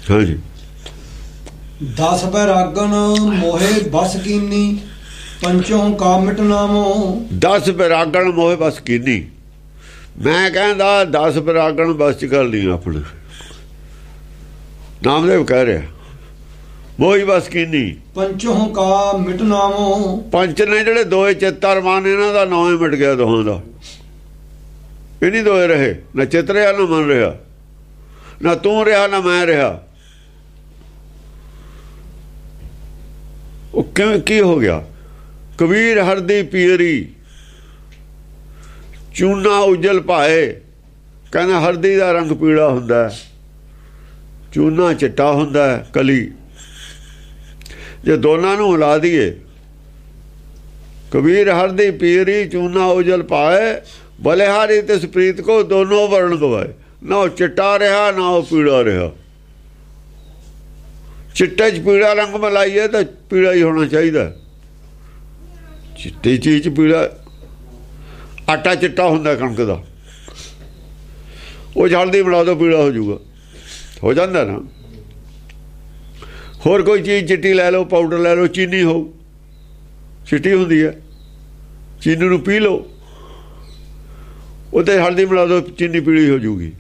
हाँ जी। 10 बैरागन मोहे बस कीनी पंचों का मिट नामो। 10 बैरागन मोहे बस कीनी। मैं कहता 10 बैरागन बस च कर ली अपने। नामदेव कह रहा मोही बस कीनी पंचों का मिट नामो। पंच ने ਜਿਹੜੇ ਦੋਏ ਚਿੱਤਰ ਮਨ ਇਹਨਾਂ ਦਾ ਨਾਂ ਹੀ ਮਿਟ ਗਿਆ ਦੋਹਾਂ ਦਾ। ਇਹ ਨਹੀਂ ਦੋਏ ਰਹੇ, ਨਾ ਚਿੱਤ ਰਿਹਾ ਨਾ ਮਨ ਰਿਹਾ, ਨਾ ਤੂੰ ਰਿਹਾ ਨਾ ਮੈਂ ਰਿਹਾ। ਉਹ ਕਿਵੇਂ ਕੀ ਹੋ ਗਿਆ? ਕਬੀਰ ਹਰਦੀ ਪੀਰੀ ਚੂਨਾ ਉਜਲ ਭਾਏ। ਕਹਿੰਦਾ ਹਰਦੀ ਦਾ ਰੰਗ ਪੀਲਾ ਹੁੰਦਾ, ਚੂਨਾ ਚਿੱਟਾ ਹੁੰਦਾ, ਕਲੀ। ਜੇ ਦੋਨਾਂ ਨੂੰ ਹਿਲਾ ਦਈਏ, ਕਬੀਰ ਹਰਦੀ ਪੀਰੀ ਚੂਨਾ ਉਜਲ ਪਾਏ ਬਲਿਹਾਰੀ ਤਿਸ ਪ੍ਰੀਤ ਕੋ ਦੋਨੋਂ ਵਰਣ ਗਵਾਏ। ਨਾ ਉਹ ਚਿੱਟਾ ਰਿਹਾ ਨਾ ਉਹ ਪੀੜਾ ਰਿਹਾ। ਚਿੱਟੇ 'ਚ ਪੀੜਾ ਰੰਗ ਮਿਲਾਈਏ ਤਾਂ ਪੀੜਾ ਹੀ ਹੋਣਾ ਚਾਹੀਦਾ। ਚਿੱਟੀ ਚੀਜ਼ 'ਚ ਪੀੜਾ, ਆਟਾ ਚਿੱਟਾ ਹੁੰਦਾ ਕਣਕ ਦਾ, ਉਹ ਜਲਦੀ ਬਣਾ ਦਿਓ ਪੀੜਾ ਹੋ ਜਾਊਗਾ, ਹੋ ਜਾਂਦਾ ਨਾ। ਹੋਰ ਕੋਈ ਚੀਜ਼ ਚਿੱਟੀ ਲੈ ਲਓ, ਪਾਊਡਰ ਲੈ ਲਓ, ਚੀਨੀ ਹੋਊ ਚਿੱਟੀ ਹੁੰਦੀ ਹੈ, ਚੀਨੀ ਨੂੰ ਪੀ ਲਓ, ਉਹਦੇ ਹਲਦੀ ਮਿਲਾ ਦਿਓ, ਚੀਨੀ ਪੀਲੀ ਹੋ ਜੂਗੀ।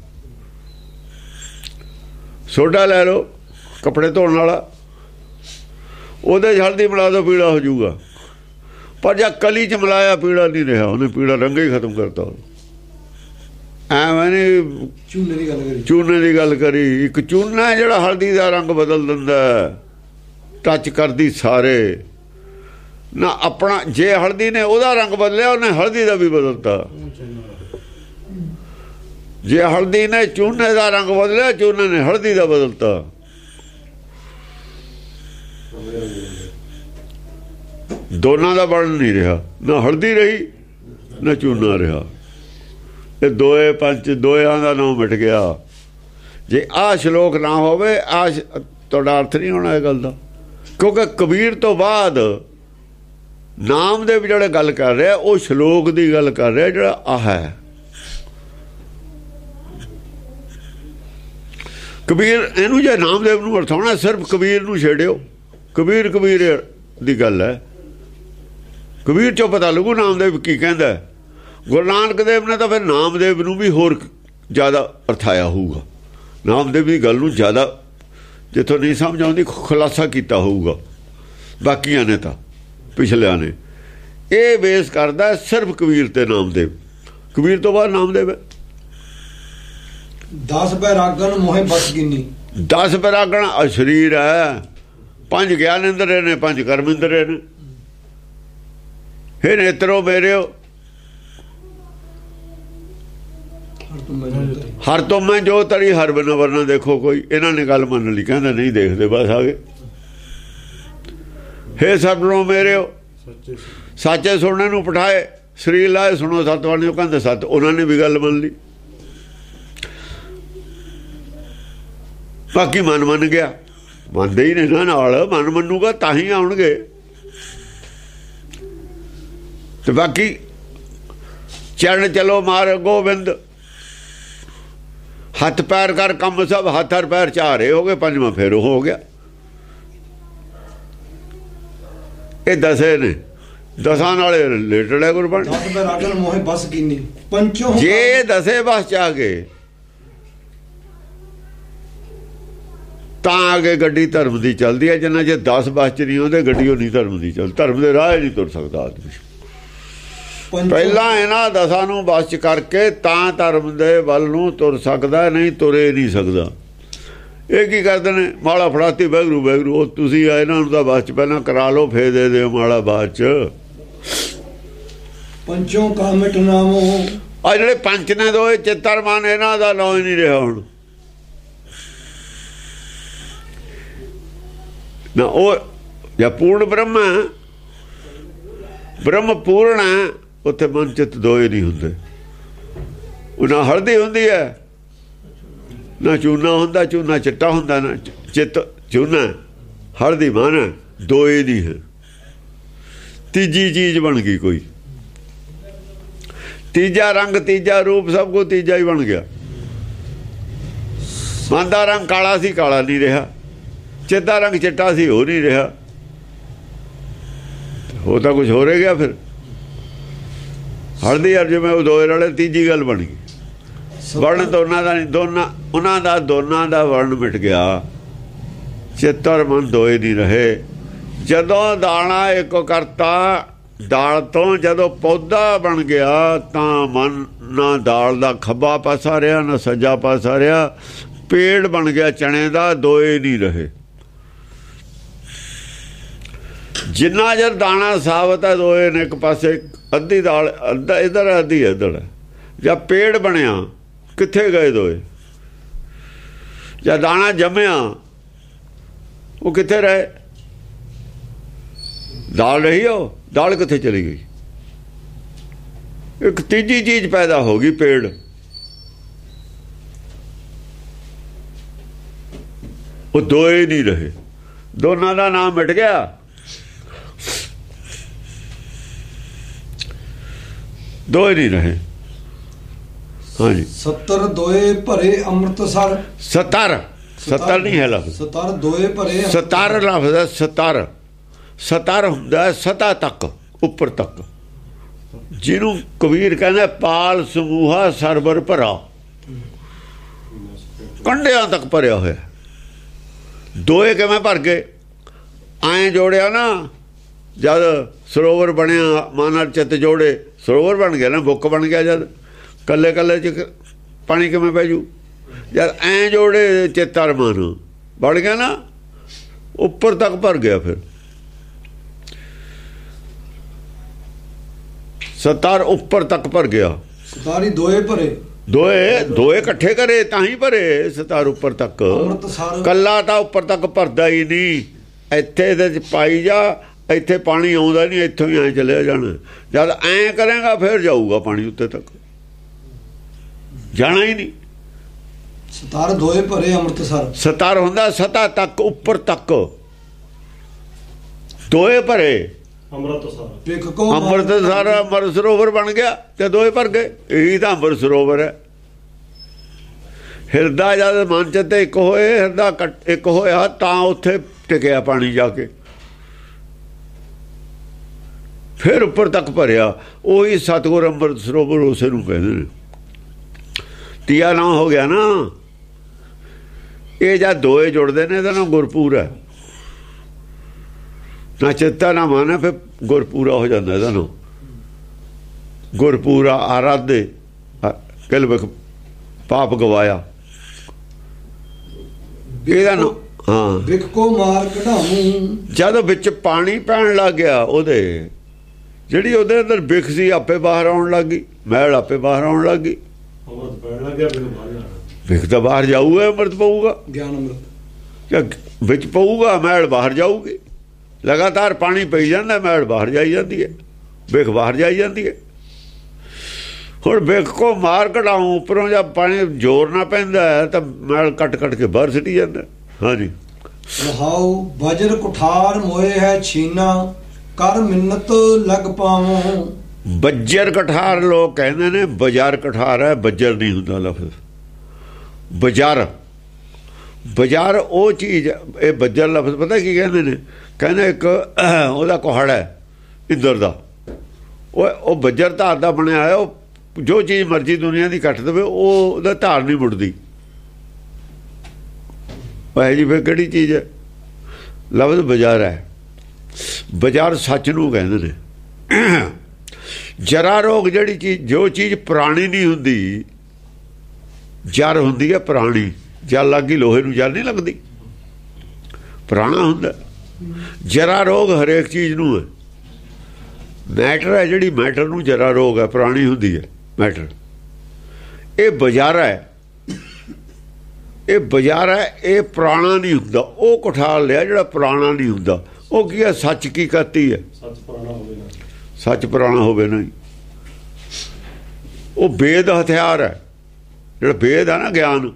ਸੋਡਾ ਲੈ ਲਓ ਕੱਪੜੇ ਧੋਣ ਵਾਲਾ, ਉਹਦੇ ਹਲਦੀ ਮਿਲਾ ਦਿਓ, ਪੀਲਾ ਹੋ ਜੂਗਾ। ਪਰ ਜਾਂ ਕਲੀ 'ਚ ਮਿਲਾਇਆ ਪੀਲਾ ਨਹੀਂ ਰਿਹਾ, ਉਹਨੇ ਪੀਲਾ ਰੰਗ ਹੀ ਖਤਮ ਕਰਤਾ। ਐਵੇਂ ਨਹੀਂ ਚੂਨੇ ਦੀ ਗੱਲ ਕਰੀ। ਇੱਕ ਚੂਨਾ ਜਿਹੜਾ ਹਲਦੀ ਦਾ ਰੰਗ ਬਦਲ ਦਿੰਦਾ, ਟੱਚ ਕਰਦੀ ਸਾਰੇ ਨਾ ਆਪਣਾ। ਜੇ ਹਲਦੀ ਨੇ ਉਹਦਾ ਰੰਗ ਬਦਲਿਆ, ਉਹਨੇ ਹਲਦੀ ਦਾ ਵੀ ਬਦਲਤਾ। ਜੇ ਹਲਦੀ ਨੇ ਚੂਨੇ ਦਾ ਰੰਗ ਬਦਲਿਆ, ਚੂਨੇ ਨੇ ਹਲਦੀ ਦਾ ਬਦਲਤਾ। ਦੋਨਾਂ ਦਾ ਬਣ ਨਹੀਂ ਰਿਹਾ, ਨਾ ਹਲਦੀ ਰਹੀ ਨਾ ਚੂਨਾ ਰਿਹਾ। ਇਹ ਦੋਏ ਪੰਚ, ਦੋਇਆਂ ਦਾ ਨਾਮ ਮਿਟ ਗਿਆ। ਜੇ ਆਹ ਸ਼ਲੋਕ ਨਾ ਹੋਵੇ, ਆਹ ਤੁਹਾਡਾ ਅਰਥ ਨਹੀਂ ਹੋਣਾ ਇਹ ਗੱਲ ਦਾ। ਕਿਉਂਕਿ ਕਬੀਰ ਤੋਂ ਬਾਅਦ ਨਾਮਦੇਵ ਜਿਹੜੇ ਗੱਲ ਕਰ ਰਿਹਾ, ਉਹ ਸ਼ਲੋਕ ਦੀ ਗੱਲ ਕਰ ਰਿਹਾ ਜਿਹੜਾ ਆਹ ਹੈ। ਕਬੀਰ ਇਹਨੂੰ ਜੇ ਨਾਮਦੇਵ ਨੂੰ ਅਰਥ ਹੋਣਾ, ਸਿਰਫ ਕਬੀਰ ਨੂੰ ਛੇੜਿਓ। ਕਬੀਰ ਕਬੀਰ ਦੀ ਗੱਲ ਹੈ, ਕਬੀਰ 'ਚੋਂ ਪਤਾ ਲੱਗੂ ਨਾਮਦੇਵ ਕੀ ਕਹਿੰਦਾ। ਗੁਰੂ ਨਾਨਕ ਦੇਵ ਨੇ ਤਾਂ ਫਿਰ ਨਾਮਦੇਵ ਨੂੰ ਵੀ ਹੋਰ ਜ਼ਿਆਦਾ ਅਰਥਾਇਆ ਹੋਊਗਾ। ਨਾਮਦੇਵ ਦੀ ਗੱਲ ਨੂੰ ਜ਼ਿਆਦਾ ਜਿੱਥੋਂ ਨਹੀਂ ਸਮਝ ਆਉਂਦੀ ਖੁਲਾਸਾ ਕੀਤਾ ਹੋਊਗਾ। ਬਾਕੀਆਂ ਨੇ ਤਾਂ ਪਿਛਲਿਆਂ ਨੇ ਇਹ ਬੇਸ ਕਰਦਾ ਸਿਰਫ ਕਬੀਰ ਤੇ ਨਾਮਦੇਵ। ਕਬੀਰ ਤੋਂ ਬਾਅਦ ਨਾਮਦੇਵ ਹੈ। 10 ਬੈਰਾਗਨ ਮੋਹਿ ਬਸ ਕੀਨੀ। 10 ਬੈਰਾਗਨ ਅਸ਼ਰੀਰ ਹੈ, 5 ਗਿਆਨ ਇੰਦਰੇ ਨੇ, 5 ਕਰਮ ਇੰਦਰੇ ਨੇ। ਹੇ ਨੇਤਰੋ ਮੇਰਿਓ ਹਰ ਤੋਂ ਮੈਂ ਜੋ ਤੜੀ ਹਰ ਬਿਨ ਵਰਨਾ ਦੇਖੋ ਕੋਈ। ਇਹਨਾਂ ਨੇ ਗੱਲ ਮੰਨ ਲਈ, ਕਹਿੰਦਾ ਨਹੀਂ ਦੇਖਦੇ ਬਸ ਆ ਗਏ। ਹੇ ਸਭਨੋਂ ਮੇਰਿਓ ਸੱਚੇ ਸੁਣਨੇ ਨੂੰ ਪਠਾਏ, ਸਰੀਰ ਲਾਏ ਸੁਣੋ ਸਤਵਾਣੀ। ਉਹ ਕਹਿੰਦੇ ਸੱਤ, ਉਹਨਾਂ ਨੇ ਵੀ ਗੱਲ ਮੰਨ ਲਈ। ਬਾਕੀ ਮਨ ਮੰਨ ਗਿਆ, ਮੰਨਦੇ ਹੀ ਨੇ ਨਾ ਨਾਲ। ਮਨ ਮੰਨੂਗਾ ਤਾਂ ਹੀ ਆਉਣਗੇ। ਤੇ ਬਾਕੀ ਚਰਨ ਚਲੋ ਮਾਰ ਗੋਬਿੰਦ, ਹੱਥ ਪੈਰ ਕਰ ਕੰਮ ਸਭ, ਹੱਥ ਹਰ ਪੈਰ ਚਾਰੇ ਹੋ ਗਏ, 5ਵਾਂ ਫੇਰ ਹੋ ਗਿਆ। ਇਹ 10 ਨੇ, 10 ਨਾਲੇ ਰਿਲੇਟਡ ਹੈ ਗੁਰਬਾਣੀ। ਜੇ 10 ਬਸ ਚ ਆ ਗਏ ਤਾਂ ਅੱਗੇ ਗੱਡੀ ਧਰਮ ਦੀ ਚੱਲਦੀ ਹੈ। ਜਿੰਨਾ ਜੇ 10 ਬਸ ਚ ਨਹੀਂ ਆਉਂਦੇ, ਗੱਡੀ ਉਹ ਨਹੀਂ ਧਰਮ ਦੀ ਚੱਲਦੀ। ਧਰਮ ਦੇ ਰਾਹ ਨਹੀਂ ਤੁਰ ਸਕਦਾ ਆਦਮੀ। ਪਹਿਲਾਂ ਇਹਨਾਂ 10 ਨੂੰ ਬਸ ਚ ਕਰਕੇ ਤਾਂ ਧਰਮ ਦੇ ਵੱਲ ਨੂੰ ਤੁਰ ਸਕਦਾ, ਨਹੀਂ ਤੁਰੇ ਨਹੀਂ ਸਕਦਾ। ਇਹ ਕੀ ਕਰਦੇ ਨੇ? ਮਾਲਾ ਫੜਾਤੀ ਵੈਗਰੂ ਵੈਗਰੂ। ਉਹ ਤੁਸੀਂ ਇਹਨਾਂ ਨੂੰ ਤਾਂ ਬਸ ਚ ਪਹਿਲਾਂ ਕਰਾ ਲਓ, ਫੇਰ ਦੇ ਦਿਓ ਮਾਲਾ ਬਾਅਦ ਚ। ਪੰਚੋਂ ਕਾ ਮਿਟ ਨਾਮੋ। ਆ ਜਿਹੜੇ ਪੰਚ ਨੇ ਦੋਏ ਚਿੱਤਰ ਮਨ, ਇਹਨਾਂ ਦਾ ਨਾਂ ਹੀ ਨਹੀਂ ਰਿਹਾ ਹੁਣ ਨਾ। ਉਹ ਜਾਂ ਪੂਰਨ ਬ੍ਰਹਮ ਹੈ, ਬ੍ਰਹਮ ਪੂਰਨ ਹੈ, ਉੱਥੇ ਮਨ ਚਿੱਤ ਦੋਏ ਨਹੀਂ ਹੁੰਦੇ। ਉਹ ਨਾ ਹਲਦੀ ਹੁੰਦੀ ਹੈ ਨਾ ਚੂਨਾ ਹੁੰਦਾ। ਚੂਨਾ ਚਿੱਟਾ ਹੁੰਦਾ, ਨਾ ਚਿੱਤ ਚੂਨਾ, ਹਲਦੀ ਮਨ, ਦੋਏ ਨਹੀਂ ਹੈ। ਤੀਜੀ ਚੀਜ਼ ਬਣ ਗਈ ਕੋਈ, ਤੀਜਾ ਰੰਗ, ਤੀਜਾ ਰੂਪ, ਸਭ ਕੁਝ ਤੀਜਾ ਹੀ ਬਣ ਗਿਆ। ਮਨ ਦਾ ਰੰਗ ਕਾਲਾ ਸੀ, ਕਾਲਾ ਨਹੀਂ ਰਿਹਾ। ਚਿੱਤ ਦਾ ਰੰਗ ਚਿੱਟਾ ਸੀ, ਹੋ ਨਹੀਂ ਰਿਹਾ। ਹੋ ਤਾਂ ਕੁਝ ਹੋ ਰਿਹਾ। ਫਿਰ ਹਲਦੀ ਅਰ ਜਿਵੇਂ ਉਹ ਦੋਏ ਰਲੇ, ਤੀਜੀ ਗੱਲ ਬਣ ਗਈ। ਵਰਣ ਦੋਨਾਂ ਦਾ ਨਹੀਂ, ਦੋਨਾਂ ਦਾ ਵਰਣ ਮਿਟ ਗਿਆ। ਚਿੱਤ ਔਰ ਮਨ ਦੋਏ ਨਹੀਂ ਰਹੇ। ਜਦੋਂ ਦਾਣਾ ਇੱਕ ਕਰਤਾ, ਦਾਲ ਤੋਂ ਜਦੋਂ ਪੌਦਾ ਬਣ ਗਿਆ ਤਾਂ ਮਨ ਨਾ ਦਾਲ ਦਾ ਖੱਬਾ ਪਾਸਾ ਰਿਹਾ ਨਾ ਸੱਜਾ ਪਾਸਾ ਰਿਹਾ। ਪੇੜ ਬਣ ਗਿਆ ਚਣੇ ਦਾ, ਦੋਏ ਨਹੀਂ ਰਹੇ। ਜਿੰਨਾ ਚਿਰ ਦਾਣਾ ਸਾਬਤ ਹੈ, ਦੋਏ ਨੇ ਇੱਕ ਪਾਸੇ, ਅੱਧੀ ਦਾਲ ਅੱਧਾ ਇੱਧਰ, ਅੱਧੀ ਇੱਧਰ। ਜਾਂ ਪੇੜ ਬਣਿਆ, ਕਿੱਥੇ ਗਏ ਦੋਏ? ਜਾਂ ਦਾਣਾ ਜੰਮਿਆ, ਉਹ ਕਿੱਥੇ ਰਹੇ? ਦਾਲ ਰਹੀ, ਉਹ ਦਾਲ ਕਿੱਥੇ ਚਲੀ ਗਈ? ਇੱਕ ਤੀਜੀ ਚੀਜ਼ ਪੈਦਾ ਹੋ ਗਈ, ਪੇੜ। ਉਹ ਦੋਏ ਨਹੀਂ ਰਹੇ। ਦੋਨਾਂ ਦਾ ਨਾਮ ਮਿਟ ਗਿਆ। ਦੋਏ ਨਹੀਂ ਰਹੇ। ਹਾਂਜੀ। 70 ਦੋਏ ਭਰੇ ਅੰਮ੍ਰਿਤਸਰ। 70 ਨਹੀਂ ਹੈ ਲਫ਼ਜ਼। 70 ਦੋਏ ਭਰੇ। 70 ਲਫ਼ਜ਼ ਹੈ। 70 ਹੁੰਦਾ ਸਤਾ ਤੱਕ, ਉੱਪਰ ਤੱਕ। ਜਿਹਨੂੰ ਕਬੀਰ ਕਹਿੰਦਾ ਪਾਲ ਸਮੂਹਾ ਸਰਬਰ ਭਰਾ, ਕੰਢਿਆਂ ਤੱਕ ਭਰਿਆ ਹੋਇਆ। ਦੋਏ ਕਿਵੇਂ ਭਰ ਗਏ? ਐਂ ਜੋੜਿਆ ਨਾ, ਜਦ ਸਰੋਵਰ ਬਣਿਆ, ਮਨ ਨਾਲ ਚਿੱਤ ਜੋੜੇ, ਸਰੋਵਰ ਬਣ ਗਿਆ ਨਾ, ਬੁੱਕ ਬਣ ਗਿਆ। ਜਦ ਕੱਲੇ ਕੱਲੇ ਚ ਪਾਣੀ ਕਿਵੇਂ ਪੈ ਜੂ? ਜਦ ਐਂ ਜੋੜੇ ਚਿੱਤ ਔਰ ਮਨ, ਬਣ ਗਿਆ ਨਾ, ਉੱਪਰ ਤੱਕ ਭਰ ਗਿਆ। ਫਿਰ 70 ਉੱਪਰ ਤੱਕ ਭਰ ਗਿਆ। 70 ਦੋਏ ਭਰੇ। ਦੋਏ ਇਕੱਠੇ ਕਰੇ ਤਾਂ ਹੀ ਭਰੇ। 70 ਉੱਪਰ ਤੱਕ। ਕੱਲਾ ਤਾਂ ਉੱਪਰ ਤੱਕ ਭਰਦਾ ਹੀ ਨਹੀਂ। ਇੱਥੇ ਇਹਦੇ ਚ ਪਾਈ ਜਾ, ਇੱਥੇ ਪਾਣੀ ਆਉਂਦਾ ਨਹੀਂ, ਇੱਥੋਂ ਹੀ ਐਂ ਚਲਿਆ ਜਾਣਾ। ਜਦ ਐਂ ਕਰੇਗਾ ਫਿਰ ਜਾਊਗਾ ਪਾਣੀ ਉੱਤੇ ਤੱਕ, ਜਾਣਾ ਹੀ ਨਹੀਂ। 70 ਦੋਏ ਭਰੇ ਅੰਮ੍ਰਿਤਸਰ। 70 ਹੁੰਦਾ ਸਤਾ ਤੱਕ, ਉੱਪਰ ਤੱਕ। ਦੋਏ ਭਰੇ ਅੰਮ੍ਰਿਤਸਰ, ਅੰਮ੍ਰਿਤ ਸਰੋਵਰ ਬਣ ਗਿਆ ਤੇ ਦੋਏ ਭਰ ਗਏ। ਇਹੀ ਤਾਂ ਅੰਮ੍ਰਿਤ ਸਰੋਵਰ ਹੈ। ਹਿਰਦਾ ਜਦ ਮਨ ਚ ਤੇ ਇੱਕ ਹੋਏ, ਹਿਰਦਾ ਇੱਕ ਹੋਇਆ ਤਾਂ ਉੱਥੇ ਟਿਕਿਆ ਪਾਣੀ ਜਾ ਕੇ, ਫਿਰ ਉੱਪਰ ਤੱਕ ਭਰਿਆ। ਉਹੀ ਸਤਿਗੁਰ ਅੰਮ੍ਰਿਤ ਸਰੋਵਰ ਉਸੇ ਨੂੰ ਕਹਿੰਦੇ ਨੇ। ਤੀਆ ਨਾਂ ਹੋ ਗਿਆ ਨਾ ਇਹ। ਜਦ ਦੋਏ ਜੁੜਦੇ ਨੇ ਇਹਦਾ ਨਾਮ ਗੁਰਪੂਰ ਹੈ। ਨਾ ਚਿੱਤਾ ਨਾ ਮਨ, ਫਿਰ ਗੁਰਪੂਰਾ ਹੋ ਜਾਂਦਾ ਇਹਦਾ ਨਾਮ। ਗੁਰਪੂਰਾ ਆਰਾਧੇ ਕਿਲ ਵਿਖ ਪਾਪ ਗਵਾਇਆ, ਇਹਦਾ ਨਾਮ। ਹਾਂ, ਵਿਖ ਕੋ ਮਾਰ ਕਢਾਉਂ। ਜਦ ਵਿੱਚ ਪਾਣੀ ਪੈਣ ਲੱਗ ਗਿਆ, ਉਹਦੇ ਜਿਹੜੀ ਉਹਦੇ ਅੰਦਰ ਵਿਖ ਸੀ ਆਪੇ ਬਾਹਰ ਆਉਣ ਲੱਗ ਗਈ, ਮੈਲ ਆਪੇ ਬਾਹਰ ਆਉਣ ਲੱਗ ਗਈ। ਵਿਖ ਤਾਂ ਬਾਹਰ ਜਾਊਗਾ, ਅੰਮ੍ਰਿਤ ਪਊਗਾ, ਗਿਆਨ ਅੰਮ੍ਰਿਤ ਵਿੱਚ ਪਊਗਾ, ਮੈਲ ਬਾਹਰ ਜਾਊਗੀ। ਲਗਾਤਾਰ ਪਾਣੀ ਪਈ ਜਾਂਦਾ, ਮੈਲ ਬਾਹਰ ਜਾਈ ਜਾਂਦੀ ਹੈ, ਵਿਖ ਬਾਹਰ ਜਾਈ ਜਾਂਦੀ ਹੈ। ਹੁਣ ਵਿਖ ਕੋ ਮਾਰ ਕਢਾਉਂ, ਉੱਪਰੋਂ ਜਦ ਪਾਣੀ ਜ਼ੋਰ ਨਾ ਪੈਂਦਾ ਤਾਂ ਮੈਲ ਕੱਟ ਕੱਟ ਕੇ ਬਾਹਰ ਸਿੱਟੀ ਜਾਂਦਾ। ਹਾਂਜੀ। ਰਹਾਉ ਬਜਰ ਕੁਠਾਰ ਮੋਏ ਹੈ ਛੀਨਾ, ਕਰ ਮਿੰਨਤ ਲਗ ਪਾਵੋਂ। ਬੱਜਰ ਕਠਾਰ ਲੋਕ ਕਹਿੰਦੇ ਨੇ, ਬਜ਼ਾਰ ਕਠਾਰ ਹੈ, ਬੱਜਰ ਨਹੀਂ ਹੁੰਦਾ ਲਫ਼ਜ਼। ਬਾਜ਼ਾਰ ਉਹ ਚੀਜ਼। ਇਹ ਬੱਜਰ ਲਫ਼ਜ਼ ਪਤਾ ਕੀ ਕਹਿੰਦੇ ਨੇ? ਕਹਿੰਦੇ ਇੱਕ ਉਹਦਾ ਕੁਹਾੜਾ ਹੈ ਇੰਦਰ ਦਾ, ਉਹ ਬੱਜਰ ਧਾਰ ਦਾ ਬਣਿਆ ਹੋਇਆ। ਉਹ ਜੋ ਚੀਜ਼ ਮਰਜ਼ੀ ਦੁਨੀਆ ਦੀ ਕੱਟ ਦੇਵੇ, ਉਹ ਉਹਦਾ ਧਾਰ ਨਹੀਂ ਮੁੜਦੀ। ਭਾਈ ਜੀ ਫਿਰ ਕਿਹੜੀ ਚੀਜ਼ ਹੈ? ਲਫ਼ਜ਼ ਬਾਜ਼ਾਰ ਹੈ। ਬਾਜ਼ਾਰ ਸੱਚ ਨੂੰ ਕਹਿੰਦੇ ਨੇ। ਜਰਾ ਰੋਗ ਜਿਹੜੀ ਚੀਜ਼, ਜੋ ਚੀਜ਼ ਪੁਰਾਣੀ ਨਹੀਂ ਹੁੰਦੀ, ਜਰ ਹੁੰਦੀ ਹੈ ਪੁਰਾਣੀ। ਜਲ ਲੱਗੀ ਲੋਹੇ ਨੂੰ ਜਲ ਨਹੀਂ ਲੱਗਦੀ, ਪੁਰਾਣਾ ਹੁੰਦਾ। ਜਰਾ ਰੋਗ ਹਰੇਕ ਚੀਜ਼ ਨੂੰ ਹੈ। ਮੈਟਰ ਹੈ ਜਿਹੜੀ, ਮੈਟਰ ਨੂੰ ਜਰਾ ਰੋਗ ਹੈ, ਪੁਰਾਣੀ ਹੁੰਦੀ ਹੈ ਮੈਟਰ। ਇਹ ਬਾਜ਼ਾਰ ਹੈ, ਇਹ ਬਾਜ਼ਾਰ ਹੈ, ਇਹ ਪੁਰਾਣਾ ਨਹੀਂ ਹੁੰਦਾ। ਉਹ ਕੁਠਾਲ ਲਿਆ ਜਿਹੜਾ ਪੁਰਾਣਾ ਨਹੀਂ ਹੁੰਦਾ। ਉਹ ਕੀ ਹੈ? ਸੱਚ ਕੀ ਕਰਤੀ ਹੈ? ਸੱਚ ਪੁਰਾਣਾ ਹੋਵੇ ਨਾ। ਉਹ ਵੇਦ ਹਥਿਆਰ ਹੈ, ਜਿਹੜਾ ਵੇਦ ਹੈ ਨਾ ਗਿਆਨ,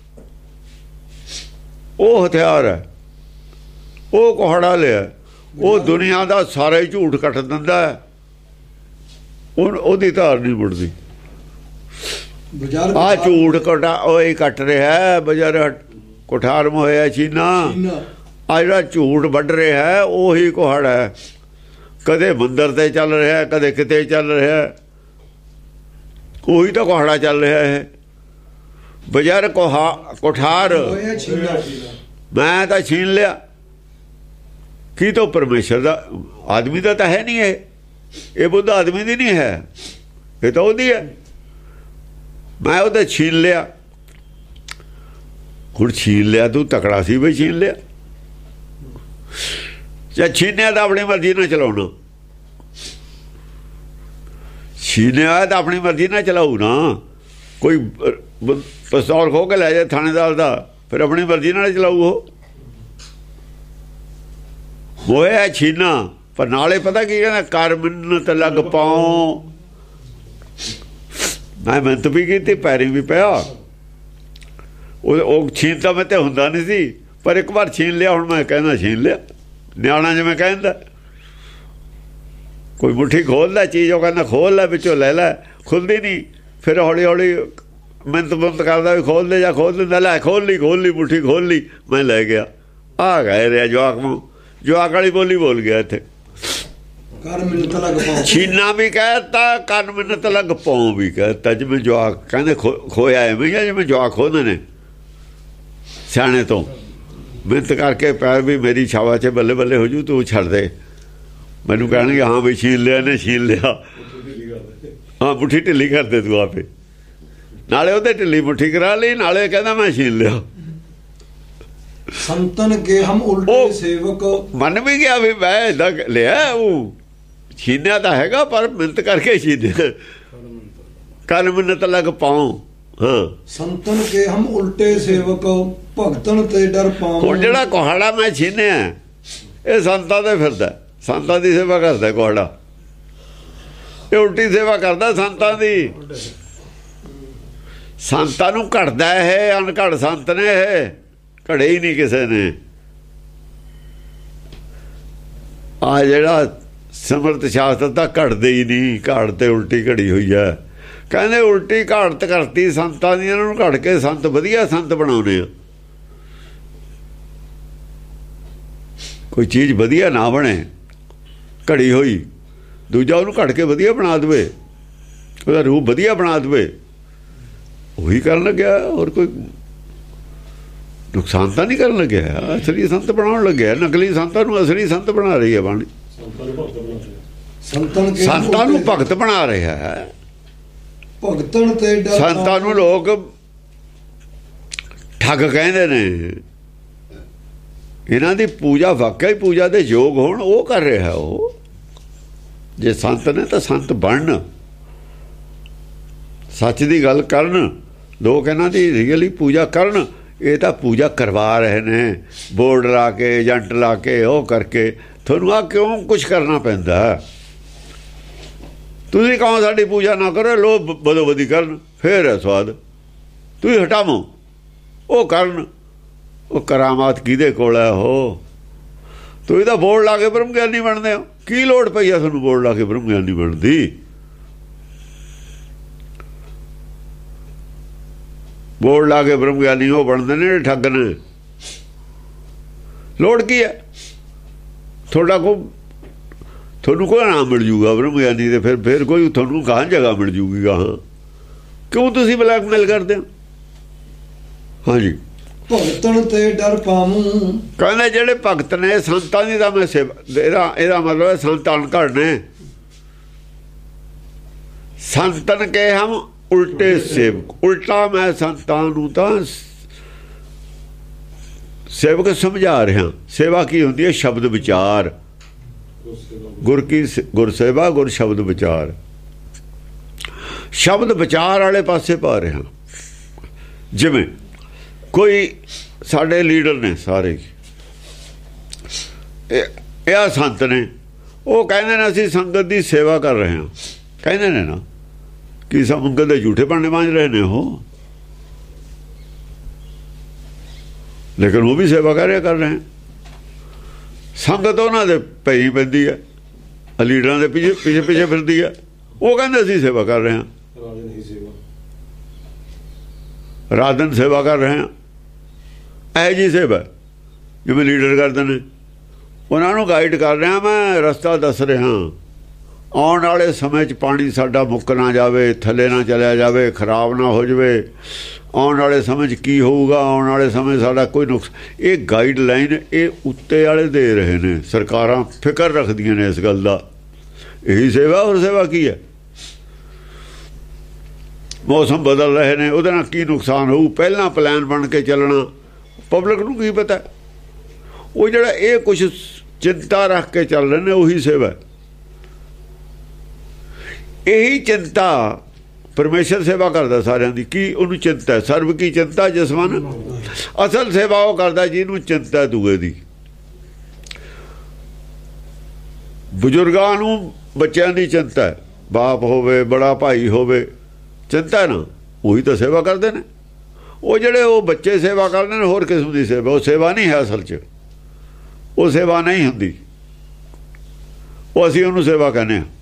ਉਹ ਹਥਿਆਰ ਹੈ। ਉਹ ਕੁਹਾੜਾ ਲਿਆ, ਉਹ ਦੁਨੀਆ ਦਾ ਸਾਰਾ ਹੀ ਝੂਠ ਕੱਟ ਦਿੰਦਾ ਹੈ। ਉਹਦੀ ਧਾਰ ਨਹੀਂ ਮੁੜਦੀ। ਬਜਰ ਆ ਝੂਠ ਕੋਟਾ ਉਹ ਕੱਟ ਰਿਹਾ ਬਜਰ ਕੁਠਾਰ ਹੋਇਆ ਚੀਨਾ। ਆ ਜਿਹੜਾ ਝੂਠ ਵੱਢ ਰਿਹਾ ਹੈ ਉਹੀ ਕੁਹਾੜਾ ਹੈ। ਕਦੇ ਮੰਦਰ ਤੇ ਚੱਲ ਰਿਹਾ, ਕਦੇ ਕਿਤੇ ਚੱਲ ਰਿਹਾ, ਉਹੀ ਤਾਂ ਕੁਹਾੜਾ ਚੱਲ ਰਿਹਾ ਹੈ। ਬਜਰ ਕੁਠਾਰ ਮੈਂ ਤਾਂ ਛੀਨ ਲਿਆ। ਕੀ ਤੋਂ ਪਰਮੇਸ਼ਰ ਦਾ, ਆਦਮੀ ਦਾ ਤਾਂ ਹੈ ਨਹੀਂ ਇਹ ਬੁੱਧ ਆਦਮੀ ਦੀ ਨਹੀਂ ਹੈ, ਇਹ ਤਾਂ ਉਹਦੀ ਹੈ। ਮੈਂ ਉਹਦਾ ਛੀਨ ਲਿਆ। ਹੁਣ ਛੀਨ ਲਿਆ, ਤੂੰ ਤਕੜਾ ਸੀ ਬਈ ਛੀਨ ਲਿਆ। ਜਾਂ ਛੀਨਿਆ ਤਾਂ ਆਪਣੀ ਮਰਜ਼ੀ ਨਾਲ ਚਲਾਉਣਾ, ਛੀਨਿਆ ਤਾਂ ਆਪਣੀ ਮਰਜ਼ੀ ਨਾਲ ਚਲਾਊ ਨਾ। ਕੋਈ ਪਿਸਤੌਲ ਖੋਹ ਕੇ ਲੈ ਜਾਏ ਥਾਣੇਦਾਰ ਦਾ, ਫਿਰ ਆਪਣੀ ਮਰਜ਼ੀ ਨਾਲ ਚਲਾਊ ਉਹ। ਹੋਇਆ ਛੀਨਾ, ਪਰ ਨਾਲੇ ਪਤਾ ਕੀ ਕਹਿੰਦਾ, ਕਰ ਮਿੰਨਤ ਲੱਗ ਪਾਉ। ਮੈਂ ਮਿਹਨਤ ਵੀ ਕੀਤੀ, ਪੈਰੀ ਵੀ ਪਿਆ। ਉਹ ਛੀਨ ਤਾਂ ਮੈਂ ਤੇ ਹੁੰਦਾ ਨਹੀਂ ਸੀ, ਪਰ ਇੱਕ ਵਾਰ ਛੀਨ ਲਿਆ। ਹੁਣ ਮੈਂ ਕਹਿੰਦਾ ਛੀਨ ਲਿਆ, ਨਿਆਣਾ ਜਿਵੇਂ ਕਹਿੰਦਾ। ਕੋਈ ਮੁੱਠੀ ਖੋਲਦਾ ਚੀਜ਼, ਉਹ ਕਹਿੰਦਾ ਖੋਲ ਲੈ, ਵਿੱਚੋਂ ਲੈ ਲੈ, ਖੁੱਲਦੀ ਨਹੀਂ। ਫਿਰ ਹੌਲੀ ਹੌਲੀ ਮਿਹਨਤ ਕਰਦਾ ਵੀ ਖੋਲ ਦੇ, ਜਾਂ ਖੋਲ ਦਿੰਦਾ, ਲੈ ਖੋਲ ਲਈ ਮੁੱਠੀ ਖੋਲ ਲਈ, ਮੈਂ ਲੈ ਗਿਆ। ਆ ਗਏ ਰਿਹਾ ਜਵਾਕ ਨੂੰ, ਜਵਾਕ ਵਾਲੀ ਬੋਲੀ ਬੋਲ ਗਿਆ ਇੱਥੇ। ਛੀਨਾ ਵੀ ਕਹਿਤਾ, ਕਰ ਮਿੰਨਤ ਲੱਗ ਪਾਉ ਵੀ ਕਹਿਤਾ। ਜਿਵੇਂ ਜਵਾਕ ਕਹਿੰਦੇ ਖੋਇਆ ਐਵੇਂ, ਜਿਵੇਂ ਜਵਾਕ ਖੋਹਦੇ ਨੇ ਸਿਆਣੇ ਤੋਂ। ਮਿਹਨਤ ਕਰਕੇ ਪੈਰ ਵੀ ਮੇਰੀ ਛਾਵਾ 'ਚ ਬੱਲੇ ਬੱਲੇ ਹੋ ਜੂ, ਤੂੰ ਛੱਡ ਦੇ। ਮੈਨੂੰ ਕਹਿਣਗੇ ਹਾਂ ਵੀ ਛੀਨ ਲਿਆ ਨੇ, ਛੀਨ ਲਿਆ। ਹਾਂ ਮੁੱਠੀ ਢਿੱਲੀ ਕਰਦੇ ਤੂੰ ਆਪੇ, ਨਾਲੇ ਉਹਦੇ ਢਿੱਲੀ ਮੁੱਠੀ ਕਰਾ ਲਈ, ਨਾਲੇ ਕਹਿੰਦਾ ਮੈਂ ਛੀਨ ਲਿਆ। ਸੰਤਨ ਕੇ ਹਮ ਉਲਟੇ ਸੇਵਕ, ਮੰਨ ਵੀ ਗਿਆ ਵੀ ਮੈਂ ਏਦਾਂ ਲਿਆ। ਉਹ ਛੀਨਿਆ ਤਾਂ ਹੈਗਾ, ਪਰ ਮਿਹਨਤ ਕਰਕੇ ਛੀਨਿਆ। ਕਰ ਮਿੰਨਤ ਲੱਗ ਪਾਉ। ਹਾਂ ਸੰਤਨ ਕੇ ਹਮ ਉਲਟੇ ਸੇਵਕ, ਭਗਤਨ ਤੇ ਡਰ ਪਾਉ। ਹੁਣ ਜਿਹੜਾ ਕੁਹਾੜਾ ਮੈਂ ਛੀਨਿਆ, ਇਹ ਸੰਤਾਂ ਦੇ ਫਿਰਦਾ, ਸੰਤਾਂ ਦੀ ਸੇਵਾ ਕਰਦਾ ਕੁਹਾੜਾ। ਇਹ ਉਲਟੀ ਸੇਵਾ ਕਰਦਾ ਸੰਤਾਂ ਦੀ। ਸੰਤਾਂ ਨੂੰ ਘੜਦਾ ਇਹ, ਅਣਘੜ ਸੰਤ ਨੇ ਇਹ, ਘੜੇ ਹੀ ਨਹੀਂ ਕਿਸੇ ਨੇ। ਆ ਜਿਹੜਾ ਸਮਰਤ ਸ਼ਾਸਤਰ ਤਾਂ ਘੜਦੇ ਹੀ ਨਹੀਂ, ਘਾੜ ਤੇ ਉਲਟੀ ਘੜੀ ਹੋਈ ਹੈ। ਕਹਿੰਦੇ ਉਲਟੀ ਘਾੜਤ ਕਰਤੀ ਸੰਤਾਂ ਦੀ, ਇਹਨਾਂ ਨੂੰ ਘੜ ਕੇ ਸੰਤ ਵਧੀਆ ਸੰਤ ਬਣਾਉਣੇ ਆ। ਕੋਈ ਚੀਜ਼ ਵਧੀਆ ਨਾ ਬਣੇ ਘੜੀ ਹੋਈ, ਦੂਜਾ ਉਹਨੂੰ ਘੜ ਕੇ ਵਧੀਆ ਬਣਾ ਦੇਵੇ, ਉਹਦਾ ਰੂਪ ਵਧੀਆ ਬਣਾ ਦੇਵੇ, ਉਹੀ ਕਰਨ ਲੱਗਿਆ। ਹੋਰ ਕੋਈ ਨੁਕਸਾਨ ਤਾਂ ਨਹੀਂ ਕਰਨ ਲੱਗਿਆ। ਅਸਲੀ ਸੰਤ ਬਣਾਉਣ ਲੱਗਿਆ। ਨਕਲੀ ਸੰਤਾਂ ਨੂੰ ਅਸਲੀ ਸੰਤ ਬਣਾ ਰਹੀ ਹੈ ਬਾਣੀ। ਸੰਤਾਂ ਨੂੰ ਭਗਤ ਬਣਾ ਰਿਹਾ ਹੈ। ਭਗਤਨ ਤੇ ਡਰ, ਸੰਤਾਂ ਨੂੰ ਲੋਕ ਠੱਗ ਕਹਿੰਦੇ ਨੇ। ਇਹਨਾਂ ਦੀ ਪੂਜਾ ਵਾਕਿਆ ਹੀ ਪੂਜਾ ਦੇ ਯੋਗ ਹੋਣ, ਉਹ ਕਰ ਰਿਹਾ। ਉਹ ਜੇ ਸੰਤ ਨੇ ਤਾਂ ਸੰਤ ਬਣਨ, ਸੱਚ ਦੀ ਗੱਲ ਕਰਨ, ਲੋਕ ਇਹਨਾਂ ਦੀ ਰੀਅਲੀ ਪੂਜਾ ਕਰਨ। ਇਹ ਤਾਂ ਪੂਜਾ ਕਰਵਾ ਰਹੇ ਨੇ, ਬੋਰਡ ਲਾ ਕੇ, ਏਜੰਟ ਲਾ ਕੇ, ਉਹ ਕਰਕੇ। ਤੁਹਾਨੂੰ ਆ ਕਿਉਂ ਕੁਛ ਕਰਨਾ ਪੈਂਦਾ? ਤੁਸੀਂ ਕਹੋ ਸਾਡੀ ਪੂਜਾ ਨਾ ਕਰੋ, ਲੋਕ ਬਦੋ ਬਦੀ ਕਰਨ, ਫੇਰ ਹੈ ਸਵਾਦ। ਤੁਸੀਂ ਹਟਾਵੋ, ਉਹ ਕਰਨ। ਉਹ ਕਰਾਮਾਤ ਕਿਹਦੇ ਕੋਲ ਹੈ? ਉਹ ਤੁਸੀਂ ਤਾਂ ਬੋਰਡ ਲਾ ਕੇ ਬ੍ਰਹਮ ਗਿਆਨੀ ਬਣਦੇ ਹੋ। ਕੀ ਲੋੜ ਪਈ ਆ ਤੁਹਾਨੂੰ ਬੋਰਡ ਲਾ ਕੇ ਬ੍ਰਹਮ ਗਿਆਨੀ ਬਣਦੀ? ਬੋਰਡ ਲਾ ਕੇ ਬ੍ਰਹਮ ਗਿਆਨੀ ਉਹ ਬਣਦੇ ਨੇ ਠੱਗ ਨੇ। ਲੋੜ ਕੀ ਹੈ? ਤੁਹਾਨੂੰ ਕੋਈ ਨਾਮ ਮਿਲ ਜੂਗਾ ਬ੍ਰਹਮ ਗਿਆਨੀ ਦੇ, ਫਿਰ ਕੋਈ ਤੁਹਾਨੂੰ ਕਹਾਂ ਜਗ੍ਹਾ ਮਿਲ ਜੂਗੀ ਕਹਾਂ। ਕਿਉਂ ਤੁਸੀਂ ਬਲੈਕਮੇਲ ਕਰਦੇ ਹੋ? ਹਾਂਜੀ, ਭਗਤਨ ਤੇ ਡਰ ਪਾਮੂ। ਕਹਿੰਦੇ ਜਿਹੜੇ ਭਗਤ ਨੇ ਸੰਤਾਂ ਦੀ ਤਾਂ ਮੈਂ ਸੇਵਾ, ਇਹਦਾ ਮਤਲਬ ਹੈ ਸੰਤ ਅਣਘੜ ਨੇ। ਸੰਤਨ ਕੇ ਹਮ ਉਲਟੇ ਸੇਵਕ, ਉਲਟਾ ਮੈਂ ਸੰਤਾਂ ਨੂੰ ਤਾਂ ਸੇਵਕ ਸਮਝਾ ਰਿਹਾ। ਸੇਵਾ ਕੀ ਹੁੰਦੀ ਹੈ? ਸ਼ਬਦ ਵਿਚਾਰ, ਗੁਰ ਕੀ ਗੁਰ ਸੇਵਾ, ਗੁਰ ਸ਼ਬਦ ਵਿਚਾਰ। ਸ਼ਬਦ ਵਿਚਾਰ ਵਾਲੇ ਪਾਸੇ ਪਾ ਰਿਹਾ। ਜਿਵੇਂ ਕੋਈ ਸਾਡੇ ਲੀਡਰ ਨੇ ਸਾਰੇ, ਇਹ ਸੰਤ ਨੇ, ਉਹ ਕਹਿੰਦੇ ਨੇ ਅਸੀਂ ਸੰਗਤ ਦੀ ਸੇਵਾ ਕਰ ਰਹੇ ਹਾਂ। ਕਹਿੰਦੇ ਨੇ ਨਾ ਕਿ ਸੰਗਤ ਦੇ ਝੂਠੇ ਭਾਂਡੇ ਮਾਂਜ ਰਹੇ ਨੇ ਉਹ, ਲੇਕਿਨ ਉਹ ਵੀ ਸੇਵਾ ਕਰ ਰਹੇ। ਸੰਗਤ ਉਹਨਾਂ ਦੇ ਪਈ ਪੈਂਦੀ ਹੈ, ਲੀਡਰਾਂ ਦੇ ਪਿੱਛੇ ਫਿਰਦੀ ਹੈ। ਉਹ ਕਹਿੰਦੇ ਅਸੀਂ ਸੇਵਾ ਕਰ ਰਹੇ ਹਾਂ। ਰਾਤ ਦਿਨ ਸੇਵਾ ਕਰ ਰਹੇ ਹਾਂ। ਇਹੋ ਜਿਹੀ ਸੇਵਾ ਜਿਵੇਂ ਲੀਡਰ ਕਰਦੇ ਨੇ, ਉਹਨਾਂ ਨੂੰ ਗਾਈਡ ਕਰ ਰਿਹਾ, ਮੈਂ ਰਸਤਾ ਦੱਸ ਰਿਹਾ। ਆਉਣ ਵਾਲੇ ਸਮੇਂ 'ਚ ਪਾਣੀ ਸਾਡਾ ਮੁੱਕ ਨਾ ਜਾਵੇ, ਥੱਲੇ ਨਾ ਚਲਿਆ ਜਾਵੇ, ਖਰਾਬ ਨਾ ਹੋ ਜਾਵੇ। ਆਉਣ ਵਾਲੇ ਸਮੇਂ 'ਚ ਕੀ ਹੋਊਗਾ, ਆਉਣ ਵਾਲੇ ਸਮੇਂ ਸਾਡਾ ਕੋਈ ਨੁਕਸ, ਇਹ ਗਾਈਡਲਾਈਨ ਇਹ ਉੱਤੇ ਵਾਲੇ ਦੇ ਰਹੇ ਨੇ। ਸਰਕਾਰਾਂ ਫਿਕਰ ਰੱਖਦੀਆਂ ਨੇ ਇਸ ਗੱਲ ਦਾ। ਇਹੀ ਸੇਵਾ, ਹੋਰ ਸੇਵਾ ਕੀ ਹੈ? ਮੌਸਮ ਬਦਲ ਰਹੇ ਨੇ, ਉਹਦੇ ਨਾਲ ਕੀ ਨੁਕਸਾਨ ਹੋਊ, ਪਹਿਲਾਂ ਪਲਾਨ ਬਣ ਕੇ ਚੱਲਣਾ। ਪਬਲਿਕ ਨੂੰ ਕੀ ਪਤਾ? ਉਹ ਜਿਹੜਾ ਇਹ ਕੁਛ ਚਿੰਤਾ ਰੱਖ ਕੇ ਚੱਲ ਰਹੇ ਨੇ, ਉਹੀ ਸੇਵਾ। ਇਹੀ ਚਿੰਤਾ ਪਰਮੇਸ਼ਰ ਸੇਵਾ ਕਰਦਾ ਸਾਰਿਆਂ ਦੀ। ਕੀ ਉਹਨੂੰ ਚਿੰਤਾ? ਸਰਬ ਕੀ ਚਿੰਤਾ ਜਸਮਨ। ਅਸਲ ਸੇਵਾ ਉਹ ਕਰਦਾ ਜਿਹਨੂੰ ਚਿੰਤਾ ਦੂਏ ਦੀ। ਬਜ਼ੁਰਗਾਂ ਨੂੰ ਬੱਚਿਆਂ ਦੀ ਚਿੰਤਾ ਹੈ, ਬਾਪ ਹੋਵੇ, ਬੜਾ ਭਾਈ ਹੋਵੇ, ਚਿੰਤਾ ਨਾ, ਉਹੀ ਤਾਂ ਸੇਵਾ ਕਰਦੇ ਨੇ। ਉਹ ਜਿਹੜੇ ਉਹ ਬੱਚੇ ਸੇਵਾ ਕਰਦੇ ਨੇ, ਹੋਰ ਕਿਸਮ ਦੀ ਸੇਵਾ। ਉਹ ਸੇਵਾ ਨਹੀਂ ਹੈ ਅਸਲ 'ਚ, ਉਹ ਸੇਵਾ ਨਹੀਂ ਹੁੰਦੀ। ਉਹ ਅਸੀਂ ਉਹਨੂੰ ਸੇਵਾ ਕਹਿੰਦੇ ਹਾਂ।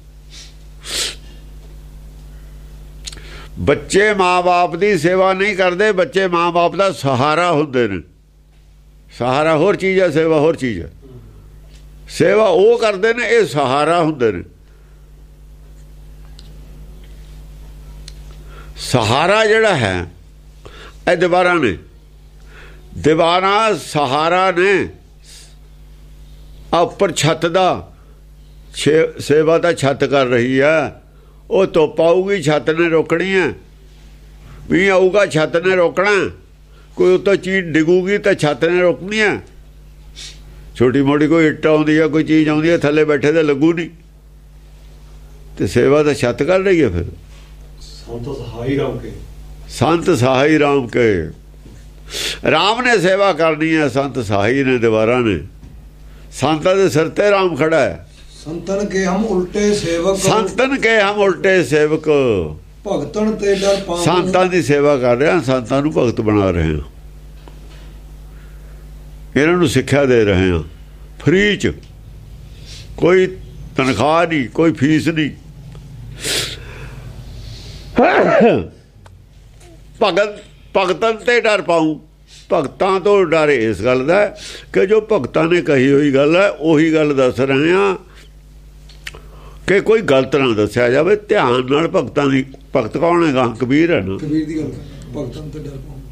ਬੱਚੇ ਮਾਂ-ਬਾਪ ਦੀ ਸੇਵਾ ਨਹੀਂ ਕਰਦੇ, ਬੱਚੇ ਮਾਂ-ਬਾਪ ਦਾ ਸਹਾਰਾ ਹੁੰਦੇ ਨੇ। ਸਹਾਰਾ ਹੋਰ ਚੀਜ਼ ਹੈ, ਸੇਵਾ ਹੋਰ ਚੀਜ਼ ਹੈ। ਸੇਵਾ ਉਹ ਕਰਦੇ ਨੇ, ਇਹ ਸਹਾਰਾ ਹੁੰਦੇ ਨੇ। ਸਹਾਰਾ ਜਿਹੜਾ ਹੈ ਇਹ ਦੀਵਾਰਾਂ ਨੇ। ਦੀਵਾਰਾਂ ਸਹਾਰਾ ਨੇ। ਉੱਪਰ ਛੱਤ ਦਾ ਸੇਵਾ ਤਾਂ ਛੱਤ ਕਰ ਰਹੀ ਹੈ। ਉਹ ਧੁੱਪ ਆਊਗੀ, ਛੱਤ ਨੇ ਰੋਕਣੀ ਹੈ। ਮੀਂਹ ਆਊਗਾ, ਛੱਤ ਨੇ ਰੋਕਣਾ। ਕੋਈ ਉੱਤੋਂ ਚੀਜ਼ ਡਿੱਗੂਗੀ ਤਾਂ ਛੱਤ ਨੇ ਰੋਕਣੀ ਹੈ। ਛੋਟੀ ਮੋਟੀ ਕੋਈ ਇੱਟ ਆਉਂਦੀ ਹੈ, ਕੋਈ ਚੀਜ਼ ਆਉਂਦੀ ਹੈ, ਥੱਲੇ ਬੈਠੇ ਤਾਂ ਲੱਗੂ ਨਹੀਂ। ਤੇ ਸੇਵਾ ਤਾਂ ਛੱਤ ਕਰ ਰਹੀ ਹੈ। ਫਿਰ ਸੰਤ ਸਹਾਈ ਰਾਮ ਕੇ, ਰਾਮ ਨੇ ਸੇਵਾ ਕਰਨੀ ਹੈ, ਸੰਤ ਸਹਾਈ ਨੇ, ਦੀਵਾਰਾਂ ਨੇ। ਸੰਤਾਂ ਦੇ ਸਿਰ ਤੇ ਰਾਮ ਖੜਾ ਹੈ। ਸੰਤਨ ਕੇ ਹਮ ਉਲਟੇ ਸੇਵਕ, ਸੰਤਨ ਕੇ ਹਮ ਉਲਟੇ ਸੇਵਕ। ਭਗਤਨ ਤੇ ਡਰ ਪਾਉ। ਸੰਤਾਂ ਦੀ ਸੇਵਾ ਕਰ ਰਹੇ ਹਾਂ, ਸੰਤਾਂ ਨੂੰ ਭਗਤ ਬਣਾ ਰਹੇ ਹਾਂ। ਇਹਨਾਂ ਨੂੰ ਸਿੱਖਿਆ ਦੇ ਰਹੇ ਹਾਂ ਫ੍ਰੀ 'ਚ। ਕੋਈ ਤਨਖਾਹ ਨਹੀਂ, ਕੋਈ ਫੀਸ ਨਹੀਂ। ਭਗਤਨ ਤੇ ਡਰ ਪਾਉ। ਭਗਤਾਂ ਤੋਂ ਡਰ ਇਸ ਗੱਲ ਦਾ ਕਿ ਜੋ ਭਗਤਾਂ ਨੇ ਕਹੀ ਹੋਈ ਗੱਲ ਹੈ, ਉਹੀ ਗੱਲ ਦੱਸ ਰਹੇ ਹਾਂ ਕਿ ਕੋਈ ਗਲਤ ਨਾ ਦੱਸਿਆ ਜਾਵੇ। ਧਿਆਨ ਨਾਲ ਭਗਤਾਂ ਦੀ। ਭਗਤ ਕੌਣ ਹੈਗਾ? ਕਬੀਰ ਹੈ ਨਾ। ਕਬੀਰ ਦੀ ਗੱਲ ਭਗਤਨ ਤੇ ਡਰ ਪਾਉ।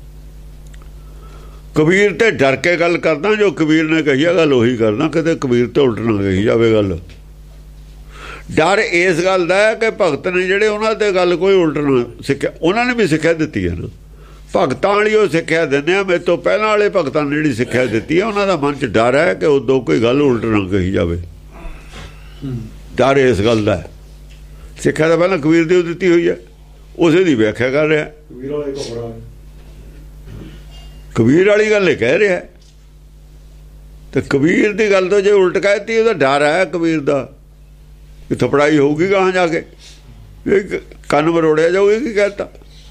ਕਬੀਰ ਤੇ ਡਰ ਕੇ ਗੱਲ ਕਰਦਾ। ਜੋ ਕਬੀਰ ਨੇ ਕਹੀ ਹੈ ਗੱਲ ਉਹੀ ਕਰਦਾ। ਕਿਤੇ ਕਬੀਰ ਤੇ ਉਲਟ ਨਾ ਕਹੀ ਜਾਵੇ ਗੱਲ। ਡਰ ਇਸ ਗੱਲ ਦਾ ਹੈ ਕਿ ਭਗਤ ਨੇ ਜਿਹੜੇ, ਉਹਨਾਂ ਤੇ ਗੱਲ ਕੋਈ ਉਲਟ ਨਾ ਸਿੱਖਿਆ। ਉਹਨਾਂ ਨੇ ਵੀ ਸਿੱਖਿਆ ਦਿੱਤੀ ਹੈ ਨਾ। ਭਗਤਾਂ ਵਾਲੀ ਉਹ ਸਿੱਖਿਆ ਦਿੰਦੇ ਆ। ਮੇਰੇ ਤੋਂ ਪਹਿਲਾਂ ਵਾਲੇ ਭਗਤਾਂ ਨੇ ਜਿਹੜੀ ਸਿੱਖਿਆ ਦਿੱਤੀ ਹੈ, ਉਹਨਾਂ ਦਾ ਮਨ 'ਚ ਡਰ ਹੈ ਕਿ ਉਦੋਂ ਕੋਈ ਗੱਲ ਉਲਟ ਨਾ ਕਹੀ ਜਾਵੇ। ਡਰ ਇਸ ਗੱਲ ਦਾ ਹੈ। ਸਿੱਖਿਆ ਤਾਂ ਪਹਿਲਾਂ ਕਬੀਰ ਦੀ ਦਿੱਤੀ ਹੋਈ ਹੈ, ਉਸੇ ਦੀ ਵਿਆਖਿਆ ਕਰ ਰਿਹਾ। ਕਬੀਰ ਵਾਲੀ ਗੱਲ ਇਹ ਕਹਿ ਰਿਹਾ। ਤੇ ਕਬੀਰ ਦੀ ਗੱਲ ਤੋਂ ਜੇ ਉਲਟ ਕਹਿਤੀ, ਉਹਦਾ ਡਰ ਹੈ ਕਬੀਰ ਦਾ ਕਿ ਥਪੜਾਈ ਹੋਊਗੀ ਗਾਹਾਂ ਜਾ ਕੇ, ਕੰਨ ਮਰੋੜਿਆ ਜਾਊਗੀ। ਕੀ ਕਹਿਤਾ?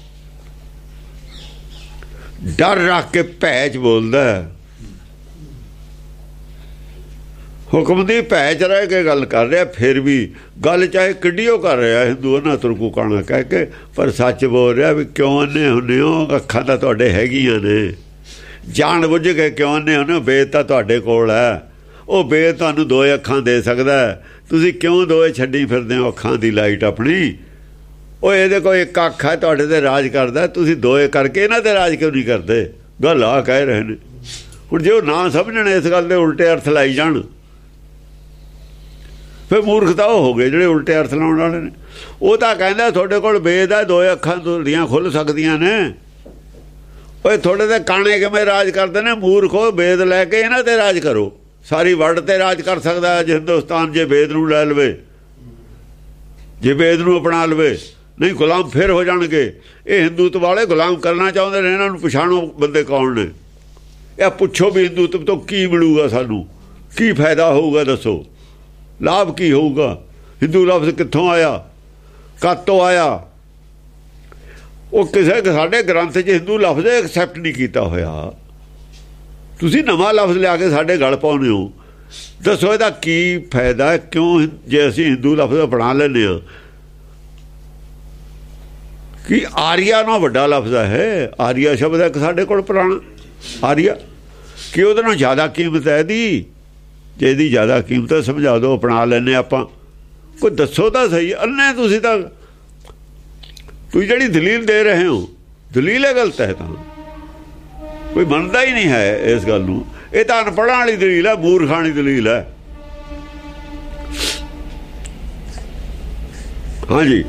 ਡਰ ਰੱਖ ਕੇ ਭੈ 'ਚ ਬੋਲਦਾ। ਹੁਕਮ ਦੀ ਭੈ 'ਚ ਰਹਿ ਕੇ ਗੱਲ ਕਰ ਰਿਹਾ। ਫਿਰ ਵੀ ਗੱਲ ਚਾਹੇ ਕਿੱਡੀ ਉਹ ਕਰ ਰਿਹਾ, ਹਿੰਦੂ ਉਹਨਾਂ ਤੁਰਕੂ ਕਾਣਾ ਕਹਿ ਕੇ, ਪਰ ਸੱਚ ਬੋਲ ਰਿਹਾ। ਵੀ ਕਿਉਂ ਅੰਨੇ ਹੁੰਦੇ ਹੋ? ਅੱਖਾਂ ਤਾਂ ਤੁਹਾਡੇ ਹੈਗੀਆਂ ਨੇ। ਜਾਣ ਬੁੱਝ ਕੇ ਕਿਉਂ ਅੰਨੇ ਹੁੰਦੇ ਹੋ? ਵੇਦ ਤਾਂ ਤੁਹਾਡੇ ਕੋਲ ਹੈ। ਉਹ ਵੇਦ ਤੁਹਾਨੂੰ 2 ਅੱਖਾਂ ਦੇ ਸਕਦਾ। ਤੁਸੀਂ ਕਿਉਂ 2 ਛੱਡੀ ਫਿਰਦੇ ਹੋ ਅੱਖਾਂ ਦੀ ਲਾਈਟ ਆਪਣੀ? ਉਹ ਇਹਦੇ ਕੋਲ ਇੱਕ ਅੱਖ ਹੈ, ਤੁਹਾਡੇ ਤੇ ਰਾਜ ਕਰਦਾ। ਤੁਸੀਂ 2 ਕਰਕੇ ਇਹਨਾਂ ਤੇ ਰਾਜ ਕਿਉਂ ਨਹੀਂ ਕਰਦੇ? ਗੱਲ ਆ ਕਹਿ ਰਹੇ ਨੇ। ਹੁਣ ਜੇ ਉਹ ਨਾ ਸਮਝਣ, ਇਸ ਗੱਲ ਦੇ ਉਲਟੇ ਅਰਥ ਲਾਈ ਜਾਣ, ਫਿਰ ਮੂਰਖਤਾ ਉਹ ਹੋ ਗਏ ਜਿਹੜੇ ਉਲਟੇ ਅਰਥ ਲਾਉਣ ਵਾਲੇ ਨੇ। ਉਹ ਤਾਂ ਕਹਿੰਦਾ ਤੁਹਾਡੇ ਕੋਲ ਵੇਦ ਹੈ, 2 ਅੱਖਾਂ ਤੁਹਾਡੀਆਂ ਖੁੱਲ੍ਹ ਸਕਦੀਆਂ ਨੇ। ਓਏ ਤੁਹਾਡੇ ਤੇ ਕਾਣੇ ਕਿਵੇਂ ਰਾਜ ਕਰਦੇ ਨੇ? ਮੂਰਖੋ, ਵੇਦ ਲੈ ਕੇ ਇਹਨਾਂ ਤੇ ਰਾਜ ਕਰੋ। ਸਾਰੀ ਵਰਲਡ ਤੇ ਰਾਜ ਕਰ ਸਕਦਾ ਅੱਜ ਹਿੰਦੁਸਤਾਨ, ਜੇ ਵੇਦ ਨੂੰ ਲੈ ਲਵੇ, ਜੇ ਵੇਦ ਨੂੰ ਅਪਣਾ ਲਵੇ। ਨਹੀਂ ਗੁਲਾਮ ਫਿਰ ਹੋ ਜਾਣਗੇ। ਇਹ ਹਿੰਦੂਤਵ ਵਾਲੇ ਗੁਲਾਮ ਕਰਨਾ ਚਾਹੁੰਦੇ ਨੇ। ਇਹਨਾਂ ਨੂੰ ਪਛਾਣੋ ਬੰਦੇ ਕੌਣ ਨੇ। ਇਹ ਪੁੱਛੋ ਵੀ ਹਿੰਦੂਤਵ ਤੋਂ ਕੀ ਮਿਲੂਗਾ ਸਾਨੂੰ? ਕੀ ਫਾਇਦਾ ਹੋਊਗਾ? ਦੱਸੋ, ਲਾਭ ਕੀ ਹੋਊਗਾ? ਹਿੰਦੂ ਲਫ਼ਜ਼ ਕਿੱਥੋਂ ਆਇਆ? ਕਦ ਤੋਂ ਆਇਆ? ਉਹ ਕਿਸੇ ਸਾਡੇ ਗ੍ਰੰਥ 'ਚ ਹਿੰਦੂ ਲਫ਼ਜ਼ ਐਕਸੈਪਟ ਨਹੀਂ ਕੀਤਾ ਹੋਇਆ। ਤੁਸੀਂ ਨਵਾਂ ਲਫ਼ਜ਼ ਲਿਆ ਕੇ ਸਾਡੇ ਗਲ ਪਾਉਂਦੇ ਹੋ। ਦੱਸੋ ਇਹਦਾ ਕੀ ਫਾਇਦਾ? ਕਿਉਂ ਜੇ ਅਸੀਂ ਹਿੰਦੂ ਲਫ਼ਜ਼ ਅਪਣਾ ਲੈਂਦੇ ਹਾਂ, ਕਿ ਆਰੀਆ ਨਾਲ ਵੱਡਾ ਲਫ਼ਜ਼ ਹੈ। ਆਰੀਆ ਸ਼ਬਦ ਹੈ ਇੱਕ ਸਾਡੇ ਕੋਲ ਪੁਰਾਣਾ ਆਰੀਆ, ਕਿ ਉਹਦੇ ਨਾਲ ਜ਼ਿਆਦਾ ਕੀਮਤ ਹੈ ਇਹਦੀ। ਜੇ ਇਹਦੀ ਜ਼ਿਆਦਾ ਕੀਮਤ ਹੈ ਸਮਝਾ ਦਿਓ, ਅਪਣਾ ਲੈਂਦੇ ਆਪਾਂ। ਕੋਈ ਦੱਸੋ ਤਾਂ ਸਹੀ। ਅੰਨੇ ਤੁਸੀਂ ਜਿਹੜੀ ਦਲੀਲ ਦੇ ਰਹੇ ਹੋ, ਦਲੀਲ ਹੈ ਗਲਤ ਹੈ। ਤਾਂ ਕੋਈ ਮੰਨਦਾ ਹੀ ਨਹੀਂ ਹੈ ਇਸ ਗੱਲ ਨੂੰ। ਇਹ ਤਾਂ ਅਨਪੜ੍ਹਾਂ ਵਾਲੀ ਦਲੀਲ ਹੈ, ਮੂਰਖਾਂ ਵਾਲੀ ਦਲੀਲ ਹੈ। ਹਾਂਜੀ,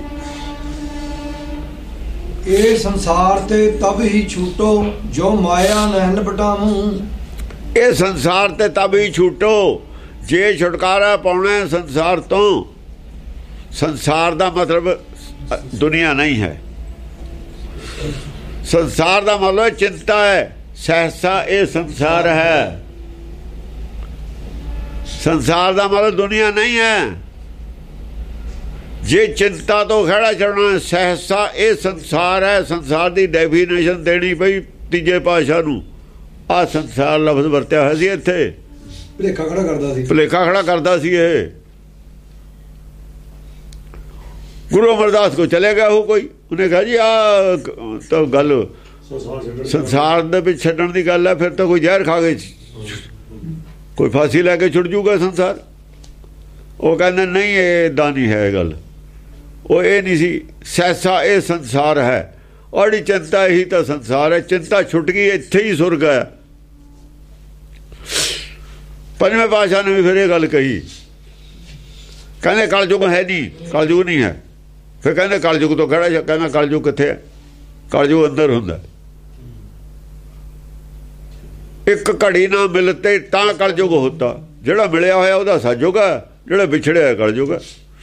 ਇਹ ਸੰਸਾਰ ਤੇ ਤਬ ਹੀ ਛੂਟੋ ਜੋ ਮਾਇਆ ਨਹਿਨ ਬਟਾਵੂੰ। ਇਹ ਸੰਸਾਰ ਤੇ ਤਬ ਹੀ ਛੂਟੋ, ਜੇ ਛੁਟਕਾਰਾ ਪਾਉਣਾ ਸੰਸਾਰ ਤੋਂ। ਸੰਸਾਰ ਦਾ ਮਤਲਬ ਦੁਨੀਆ ਨਹੀਂ ਹੈ। ਸੰਸਾਰ ਦਾ ਮਤਲਬ ਚਿੰਤਾ ਹੈ। ਸਹਸਾ ਇਹ ਸੰਸਾਰ ਹੈ। ਸੰਸਾਰ ਦਾ ਮਤਲਬ ਦੁਨੀਆ ਨਹੀਂ ਹੈ। ਜੇ ਚਿੰਤਾ ਤੋਂ ਖੜਾ ਛੱਡਣਾ, ਸਹਸਾ ਇਹ ਸੰਸਾਰ ਹੈ। ਸੰਸਾਰ ਦੀ ਡੈਫੀਨੇਸ਼ਨ ਦੇਣੀ ਪਈ ਤੀਜੇ ਪਾਤਸ਼ਾਹ ਨੂੰ। ਆਹ ਸੰਸਾਰ ਲਫ਼ਜ਼ ਵਰਤਿਆ ਹੋਇਆ ਸੀ ਇੱਥੇ। ਭੁਲੇਖਾ ਖੜਾ ਕਰਦਾ ਸੀ ਇਹ। ਗੁਰੂ ਅਮਰਦਾਸ ਕੋ ਚਲੇ ਗਿਆ ਉਹ ਕੋਈ, ਉਹਨੇ ਕਹਾ ਜੀ ਆ ਤਾਂ ਗੱਲ ਸੰਸਾਰ ਦੇ ਵਿੱਚ ਛੱਡਣ ਦੀ ਗੱਲ ਹੈ। ਫਿਰ ਤਾਂ ਕੋਈ ਜ਼ਹਿਰ ਖਾ ਕੇ ਕੋਈ ਫਾਂਸੀ ਲੈ ਕੇ ਛੁੱਟ ਜੂਗਾ ਸੰਸਾਰ। ਉਹ ਕਹਿੰਦੇ ਨਹੀਂ, ਇਹ ਇੱਦਾਂ ਨਹੀਂ ਹੈ ਗੱਲ। ਉਹ ਇਹ ਨਹੀਂ ਸੀ। ਸੈਸਾ ਇਹ ਸੰਸਾਰ ਹੈ, ਔਰ ਚਿੰਤਾ ਇਹੀ ਤਾਂ ਸੰਸਾਰ ਹੈ। ਚਿੰਤਾ ਛੁੱਟ ਗਈ, ਇੱਥੇ ਹੀ ਸੁਰਗ ਹੈ। ਪੰਜਵੇਂ ਪਾਤਸ਼ਾਹ ਨੇ ਵੀ ਫਿਰ ਇਹ ਗੱਲ ਕਹੀ। ਕਹਿੰਦੇ ਕਲਯੁਗ ਹੈ ਨਹੀਂ, ਕਲਯੁਗ ਨਹੀਂ ਹੈ। ਫਿਰ ਕਹਿੰਦੇ ਕਲਯੁਗ ਤੋਂ ਖੜਾ। ਕਹਿੰਦਾ ਕਲਯੁਗ ਕਿੱਥੇ ਹੈ? ਕਲਯੁਗ ਅੰਦਰ ਹੁੰਦਾ। ਇੱਕ ਘੜੀ ਨਾ ਮਿਲਤੇ ਤਾਂ ਕਲਯੁਗ ਹੁੰਦਾ। ਜਿਹੜਾ ਮਿਲਿਆ ਹੋਇਆ ਉਹਦਾ ਸਤਿਯੁਗ ਹੈ, ਜਿਹੜਾ ਵਿਛੜਿਆ ਕਲਯੁਗ ਹੈ।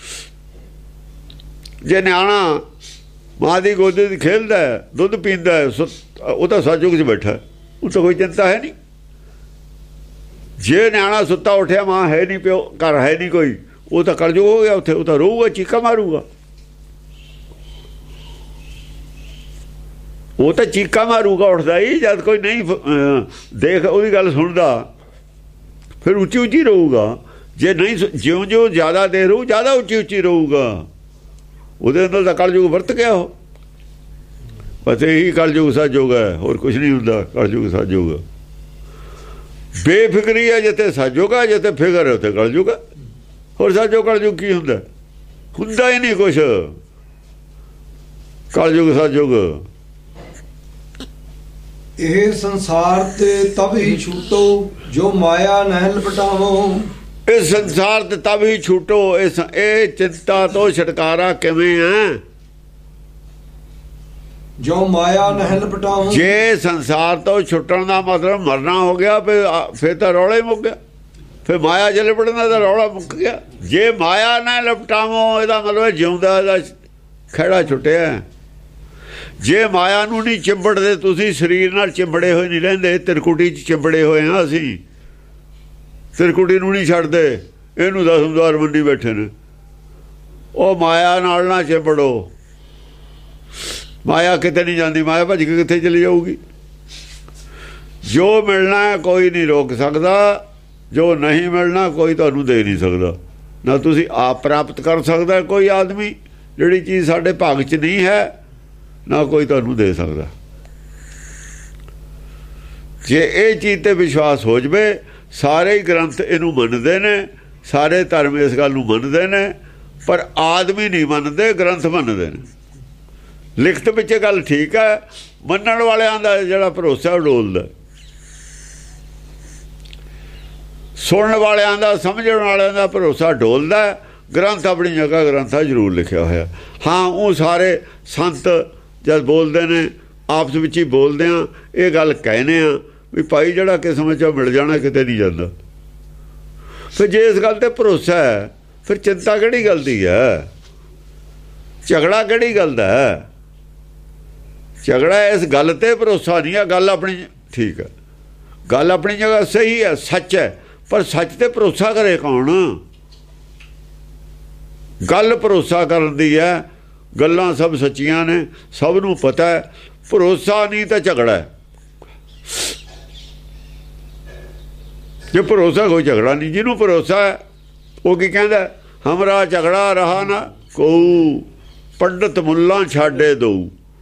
ਜੇ ਨਿਆਣਾ ਮਾਂ ਦੀ ਗੋਦੀ ਦੀ ਖੇਲਦਾ, ਦੁੱਧ ਪੀਂਦਾ, ਉਹ ਤਾਂ ਸਤਿਯੁਗ 'ਚ ਬੈਠਾ, ਉਹ ਤਾਂ ਕੋਈ ਚਿੰਤਾ ਹੈ ਨਹੀਂ। ਜੇ ਨਿਆਣਾ ਸੁੱਤਾ ਉੱਠਿਆ, ਮਾਂ ਹੈ ਨਹੀਂ, ਪਿਓ ਘਰ ਹੈ ਨਹੀਂ ਕੋਈ, ਉਹ ਤਾਂ ਕਲਯੁਗ ਹੋ ਗਿਆ ਉੱਥੇ। ਉਹ ਤਾਂ ਰੋਊਗਾ, ਚੀਕਾ ਮਾਰੂਗਾ। ਉਹ ਤਾਂ ਚੀਕਾ ਮਾਰੂਗਾ ਉੱਠਦਾ ਹੀ। ਜਦ ਕੋਈ ਨਹੀਂ ਦੇਖ ਉਹਦੀ ਗੱਲ ਸੁਣਦਾ, ਫਿਰ ਉੱਚੀ ਉੱਚੀ ਰਹੂਗਾ। ਜੇ ਨਹੀਂ, ਜਿਉਂ ਜ਼ਿਆਦਾ ਦੇਰ ਰਹੂ, ਜ਼ਿਆਦਾ ਉੱਚੀ ਉੱਚੀ ਰਹੂਗਾ। ਉਹਦੇ ਅੰਦਰ ਤਾਂ ਕਲਯੁਗ ਵਰਤ ਗਿਆ। ਉਹ ਬਸ ਇਹੀ ਕਲਯੁਗ ਸਤਿਯੁਗ ਹੈ, ਹੋਰ ਕੁਛ ਨਹੀਂ ਹੁੰਦਾ। ਕਲਯੁਗ ਸਤਿਯੁਗ ਬੇਫਿਕਰੀ ਹੈ। ਜਿੱਥੇ ਸਤਿਯੁਗ ਹੈ, ਜਿੱਥੇ ਫਿਕਰ ਹੈ, ਉੱਥੇ ਕਲਯੁਗ ਹੈ। ਹੋਰ ਸਤਿਯੁਗ ਕਲਯੁਗ ਕੀ ਹੁੰਦਾ? ਹੁੰਦਾ ਹੀ ਨਹੀਂ ਕੁਛ। ਕਲਯੁਗ ਸਤਿਯੁਗ। ਇਹ ਸੰਸਾਰ ਤੇ ਤਬ ਹੀ ਛੂਟੋ ਜੋ ਮਾਇਆ ਨਹਿ ਲਪਟਾਵੋ। ਇਹ ਸੰਸਾਰ ਤੇ ਤਬ ਹੀ ਛੂਟੋ। ਇਹ ਚਿੰਤਾ ਤੋਂ ਛੁਟਕਾਰਾ ਕਿਵੇਂ ਹੈ? ਜੋ ਮਾਇਆ ਨਹਿ ਲਪਟਾਵੋ। ਜੇ ਸੰਸਾਰ ਤੋਂ ਛੁੱਟਣ ਦਾ ਮਤਲਬ ਮਰਨਾ ਹੋ ਗਿਆ, ਫਿਰ ਤਾਂ ਰੌਲਾ ਹੀ ਮੁੱਕ ਗਿਆ। ਫਿਰ ਮਾਇਆ ਜੇ ਲਿਪਟਣ ਦਾ ਰੌਲਾ ਮੁੱਕ ਗਿਆ। ਜੇ ਮਾਇਆ ਨਾ ਲਪਟਾਵੋ, ਇਹਦਾ ਮਤਲਬ ਜਿਉਂਦਾ ਦਾ ਖਹਿੜਾ ਛੁੱਟਿਆ। ਜੇ ਮਾਇਆ ਨੂੰ ਨਹੀਂ ਚਿੰਬੜਦੇ, ਤੁਸੀਂ ਸਰੀਰ ਨਾਲ ਚਿੰਬੜੇ ਹੋਏ ਨਹੀਂ ਰਹਿੰਦੇ। ਤਿਰਕੁਟੀ 'ਚ ਚਿੰਬੜੇ ਹੋਏ ਹਾਂ ਅਸੀਂ। ਤਿਰਕੁਟੀ ਨੂੰ ਨਹੀਂ ਛੱਡਦੇ, ਇਹਨੂੰ ਦਸਮਦਾਰ ਮੰਡੀ ਬੈਠੇ ਨੇ। ਉਹ ਮਾਇਆ ਨਾਲ ਨਾ ਚਿੰਬੜੋ। ਮਾਇਆ ਕਿਤੇ ਨਹੀਂ ਜਾਂਦੀ। ਮਾਇਆ ਭੱਜ ਕੇ ਕਿੱਥੇ ਚਲੀ ਜਾਊਗੀ? ਜੋ ਮਿਲਣਾ ਕੋਈ ਨਹੀਂ ਰੋਕ ਸਕਦਾ, ਜੋ ਨਹੀਂ ਮਿਲਣਾ ਕੋਈ ਤੁਹਾਨੂੰ ਦੇ ਨਹੀਂ ਸਕਦਾ। ਨਾ ਤੁਸੀਂ ਆਪ ਪ੍ਰਾਪਤ ਕਰ ਸਕਦਾ ਕੋਈ ਆਦਮੀ, ਜਿਹੜੀ ਚੀਜ਼ ਸਾਡੇ ਭਾਗ 'ਚ ਨਹੀਂ ਹੈ, ਨਾ ਕੋਈ ਤੁਹਾਨੂੰ ਦੇ ਸਕਦਾ। ਜੇ ਇਹ ਚੀਜ਼ ਤੇ ਵਿਸ਼ਵਾਸ ਹੋ ਜਾਵੇ, ਸਾਰੇ ਹੀ ਗ੍ਰੰਥ ਇਹਨੂੰ ਮੰਨਦੇ ਨੇ, ਸਾਰੇ ਧਰਮ ਇਸ ਗੱਲ ਨੂੰ ਮੰਨਦੇ ਨੇ, ਪਰ ਆਦਮੀ ਨਹੀਂ ਮੰਨਦੇ, ਗ੍ਰੰਥ ਮੰਨਦੇ ਨੇ। ਲਿਖਤ ਵਿੱਚ ਇਹ ਗੱਲ ਠੀਕ ਹੈ, ਮੰਨਣ ਵਾਲਿਆਂ ਦਾ ਜਿਹੜਾ ਭਰੋਸਾ ਡੋਲਦਾ, ਸੁਣਨ ਵਾਲਿਆਂ ਦਾ, ਸਮਝਣ ਵਾਲਿਆਂ ਦਾ ਭਰੋਸਾ ਡੋਲਦਾ। ਗ੍ਰੰਥ ਆਪਣੀ ਜਗ੍ਹਾ ਗ੍ਰੰਥਾਂ ਜ਼ਰੂਰ ਲਿਖਿਆ ਹੋਇਆ। ਹਾਂ, ਉਹ ਸਾਰੇ ਸੰਤ ਜਦ ਬੋਲਦੇ ਨੇ, ਆਪਸ ਵਿੱਚ ਹੀ ਬੋਲਦੇ ਆ, ਇਹ ਗੱਲ ਕਹਿੰਦੇ ਆ ਵੀ ਭਾਈ ਜਿਹੜਾ ਕਿਸਮ 'ਚ ਮਿਲ ਜਾਣਾ, ਕਿਤੇ ਨਹੀਂ ਜਾਂਦਾ। ਫਿਰ ਜੇ ਇਸ ਗੱਲ ਤੇ ਭਰੋਸਾ ਹੈ, ਫਿਰ ਚਿੰਤਾ ਕਿਹੜੀ ਗੱਲ ਦੀ ਹੈ? ਝਗੜਾ ਕਿਹੜੀ ਗੱਲ ਦਾ ਹੈ? ਝਗੜਾ ਇਸ ਗੱਲ ਤੇ ਭਰੋਸਾ ਨਹੀਂ ਹੈ। ਗੱਲ ਆਪਣੀ ਠੀਕ ਹੈ, ਗੱਲ ਆਪਣੀ ਜਗ੍ਹਾ ਸਹੀ ਹੈ, ਸੱਚ ਹੈ, ਪਰ ਸੱਚ ਤੇ ਭਰੋਸਾ ਕਰੇ ਕੌਣ? ਗੱਲ ਭਰੋਸਾ ਕਰਨ ਦੀ ਹੈ। ਗੱਲਾਂ ਸਭ ਸੱਚੀਆਂ ਨੇ, ਸਭ ਨੂੰ ਪਤਾ ਹੈ। ਭਰੋਸਾ ਨਹੀਂ ਤਾਂ ਝਗੜਾ ਹੈ। ਜੇ ਭਰੋਸਾ ਕੋਈ ਝਗੜਾ ਨਹੀਂ। ਜਿਹਨੂੰ ਭਰੋਸਾ ਹੈ ਉਹ ਕੀ ਕਹਿੰਦਾ? ਹਮਰਾ ਝਗੜਾ ਰਹਾ ਨਾ ਕੋ, ਪੰਡਤ ਮੁੱਲਾ ਛਾੜੇ ਦਊ।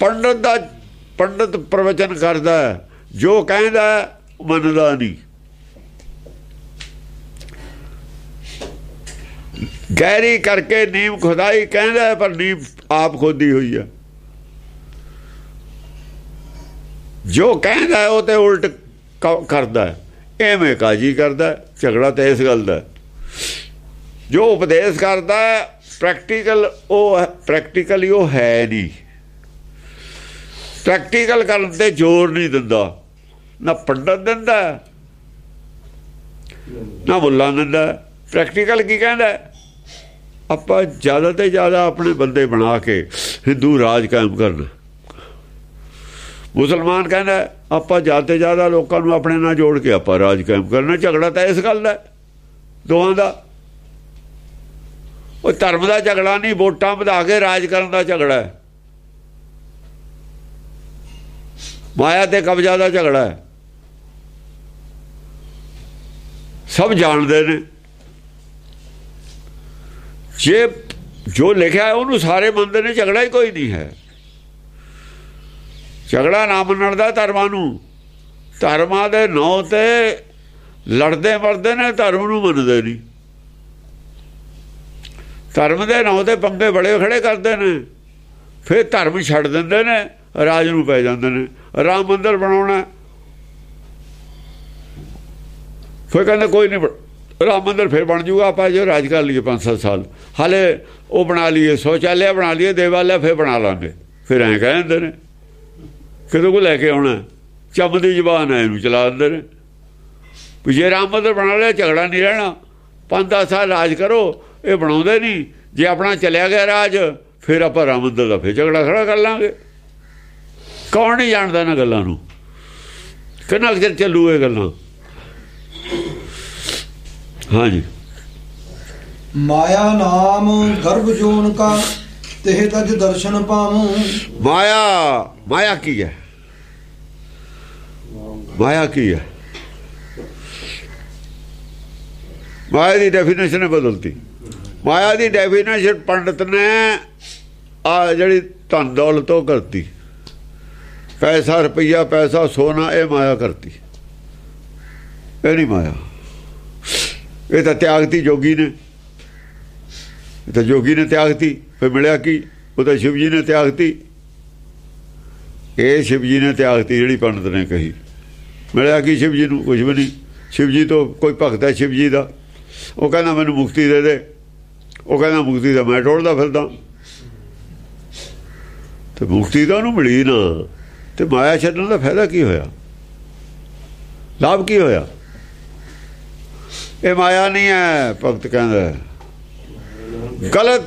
ਪੰਡਤ ਪ੍ਰਵਚਨ ਕਰਦਾ, ਜੋ ਕਹਿੰਦਾ ਮੰਨਦਾ ਨਹੀਂ। ਗਹਿਰੀ ਕਰਕੇ ਨੀਮ ਖੁਦਾਈ ਕਹਿੰਦਾ, ਪਰ ਨੀਮ ਆਪ ਖੋਦੀ ਹੋਈ ਆ। ਜੋ ਕਹਿੰਦਾ ਉਹ ਤੇ ਉਲਟ ਕਰਦਾ, ਐਵੇਂ ਕਾਜੀ ਕਰਦਾ। ਝਗੜਾ ਤਾਂ ਇਸ ਗੱਲ ਦਾ। ਜੋ ਉਪਦੇਸ਼ ਕਰਦਾ ਪ੍ਰੈਕਟੀਕਲੀ ਉਹ ਹੈ ਨਹੀਂ। ਪ੍ਰੈਕਟੀਕਲ ਕਰਨ ਤੇ ਜ਼ੋਰ ਨਹੀਂ ਦਿੰਦਾ, ਨਾ ਪੰਡਤ ਦਿੰਦਾ ਨਾ ਮੁੱਲਾ ਦਿੰਦਾ। ਪ੍ਰੈਕਟੀਕਲ ਕੀ ਕਹਿੰਦਾ? ਆਪਾਂ ਜ਼ਿਆਦਾ ਤੋਂ ਜ਼ਿਆਦਾ ਆਪਣੇ ਬੰਦੇ ਬਣਾ ਕੇ ਹਿੰਦੂ ਰਾਜ ਕਾਇਮ ਕਰਨਾ। ਮੁਸਲਮਾਨ ਕਹਿੰਦਾ ਆਪਾਂ ਜ਼ਿਆਦਾ ਤੋਂ ਜ਼ਿਆਦਾ ਲੋਕਾਂ ਨੂੰ ਆਪਣੇ ਨਾਲ ਜੋੜ ਕੇ ਆਪਾਂ ਰਾਜ ਕਾਇਮ ਕਰਨਾ। ਝਗੜਾ ਤਾਂ ਇਸ ਗੱਲ ਦਾ ਦੋਵਾਂ ਦਾ। ਉਹ ਧਰਮ ਦਾ ਝਗੜਾ ਨਹੀਂ, ਵੋਟਾਂ ਵਧਾ ਕੇ ਰਾਜ ਕਰਨ ਦਾ ਝਗੜਾ ਹੈ। ਮਾਇਆ ਤੇ ਕਬਜ਼ਾ ਦਾ ਝਗੜਾ ਹੈ। ਸਭ ਜਾਣਦੇ ਨੇ। ਜੇ ਜੋ ਲਿਖਿਆ ਉਹਨੂੰ ਸਾਰੇ ਮੰਨਦੇ ਨੇ, ਝਗੜਾ ਹੀ ਕੋਈ ਨਹੀਂ ਹੈ। ਝਗੜਾ ਨਾ ਮੰਨਣ ਦਾ ਧਰਮਾਂ ਨੂੰ। ਧਰਮਾਂ ਦੇ ਨਾਂ ਤੇ ਲੜਦੇ ਮਰਦੇ ਨੇ, ਧਰਮ ਨੂੰ ਮੰਨਦੇ ਨਹੀਂ। ਧਰਮ ਦੇ ਨਾਂ ਤੇ ਪੰਗੇ ਬੜੇ ਖੜੇ ਕਰਦੇ ਨੇ, ਫਿਰ ਧਰਮ ਛੱਡ ਦਿੰਦੇ ਨੇ, ਰਾਜ ਨੂੰ ਪੈ ਜਾਂਦੇ ਨੇ। ਰਾਮ ਮੰਦਰ ਬਣਾਉਣਾ, ਫਿਰ ਕਹਿੰਦੇ ਕੋਈ ਨਹੀਂ, ਰਾਮ ਮੰਦਰ ਫਿਰ ਬਣ ਜੂਗਾ, ਆਪਾਂ ਜੋ ਰਾਜ ਕਰ ਲਈਏ 5-7 ਸਾਲ, ਹਾਲੇ ਉਹ ਬਣਾ ਲਈਏ, ਸ਼ੌਚਾਲਿਆ ਬਣਾ ਲਈਏ, ਦੇਵਾਲਿਆ ਫਿਰ ਬਣਾ ਲਾਂਗੇ। ਫਿਰ ਐਂ ਕਹਿ ਦਿੰਦੇ ਨੇ, ਕਿਦੋਂ ਕੋ ਲੈ ਕੇ ਆਉਣਾ? ਚੰਮ ਦੀ ਜ਼ਬਾਨ ਹੈ, ਇਹਨੂੰ ਚਲਾ ਦਿੰਦੇ ਨੇ। ਵੀ ਜੇ ਰਾਮ ਮੰਦਰ ਬਣਾ ਲਿਆ, ਝਗੜਾ ਨਹੀਂ ਰਹਿਣਾ। 5-10 ਸਾਲ ਰਾਜ ਕਰੋ, ਇਹ ਬਣਾਉਂਦੇ ਨਹੀਂ। ਜੇ ਆਪਣਾ ਚਲਿਆ ਗਿਆ ਰਾਜ, ਫਿਰ ਆਪਾਂ ਰਾਮ ਮੰਦਰ ਦਾ ਫਿਰ ਝਗੜਾ ਖੜਾ ਕਰ ਲਾਂਗੇ। ਕੌਣ ਨਹੀਂ ਜਾਣਦਾ ਇਹਨਾਂ ਗੱਲਾਂ ਨੂੰ? ਕਿੰਨਾ ਚਿਰ ਚੱਲੂ ਇਹ ਗੱਲਾਂ? ਹਾਂਜੀ। ਮਾਇਆ ਨਾਮ ਗਰਭ ਜੋਨ ਕਾ ਤਿਹ ਤਜ ਦਰਸ਼ਨ ਪਾਵੂੰ। ਮਾਇਆ ਕੀ ਹੈ? ਮਾਇਆ ਕੀ ਹੈ? ਮਾਇਆ ਦੀ ਡੈਫੀਨੇਸ਼ਨ ਬਦਲਤੀ। ਮਾਇਆ ਦੀ ਡੈਫੀਨੇਸ਼ਨ ਪੰਡਤ ਨੇ ਆ ਜਿਹੜੀ ਧਨ ਦੌਲਤ ਉਹ ਕਰਤੀ। ਪੈਸਾ ਰੁਪਈਆ, ਪੈਸਾ ਸੋਨਾ, ਇਹ ਮਾਇਆ ਕਰਤੀ। ਇਹ ਨਹੀਂ ਮਾਇਆ। ਇਹ ਤਾਂ ਤਿਆਗਤੀ ਜੋਗੀ ਨੇ। ਇਹ ਤਾਂ ਜੋਗੀ ਨੇ ਤਿਆਗਤੀ। ਫਿਰ ਮਿਲਿਆ ਕੀ? ਉਹ ਤਾਂ ਸ਼ਿਵ ਜੀ ਨੇ ਤਿਆਗਤੀ। ਇਹ ਸ਼ਿਵ ਜੀ ਨੇ ਤਿਆਗਤੀ ਜਿਹੜੀ ਪੰਡਤ ਨੇ ਕਹੀ। ਮਿਲਿਆ ਕੀ ਸ਼ਿਵ ਜੀ ਨੂੰ? ਕੁਝ ਵੀ ਨਹੀਂ। ਸ਼ਿਵ ਜੀ ਤੋਂ ਕੋਈ ਭਗਤ ਹੈ ਸ਼ਿਵ ਜੀ ਦਾ, ਉਹ ਕਹਿੰਦਾ ਮੈਨੂੰ ਮੁਕਤੀ ਦੇ ਦੇ। ਉਹ ਕਹਿੰਦਾ ਮੁਕਤੀ ਦਾ ਮੈਂ ਟੋੜਦਾ ਫਿਰਦਾ। ਤੇ ਮੁਕਤੀ ਤਾਂ ਉਹਨੂੰ ਮਿਲੀ ਨਾ। ਤੇ ਮਾਇਆ ਛੱਡਣ ਦਾ ਫਾਇਦਾ ਕੀ ਹੋਇਆ? ਲਾਭ ਕੀ ਹੋਇਆ? ਇਹ ਮਾਇਆ ਨਹੀਂ ਹੈ। ਭਗਤ ਕਹਿੰਦਾ ਗਲਤ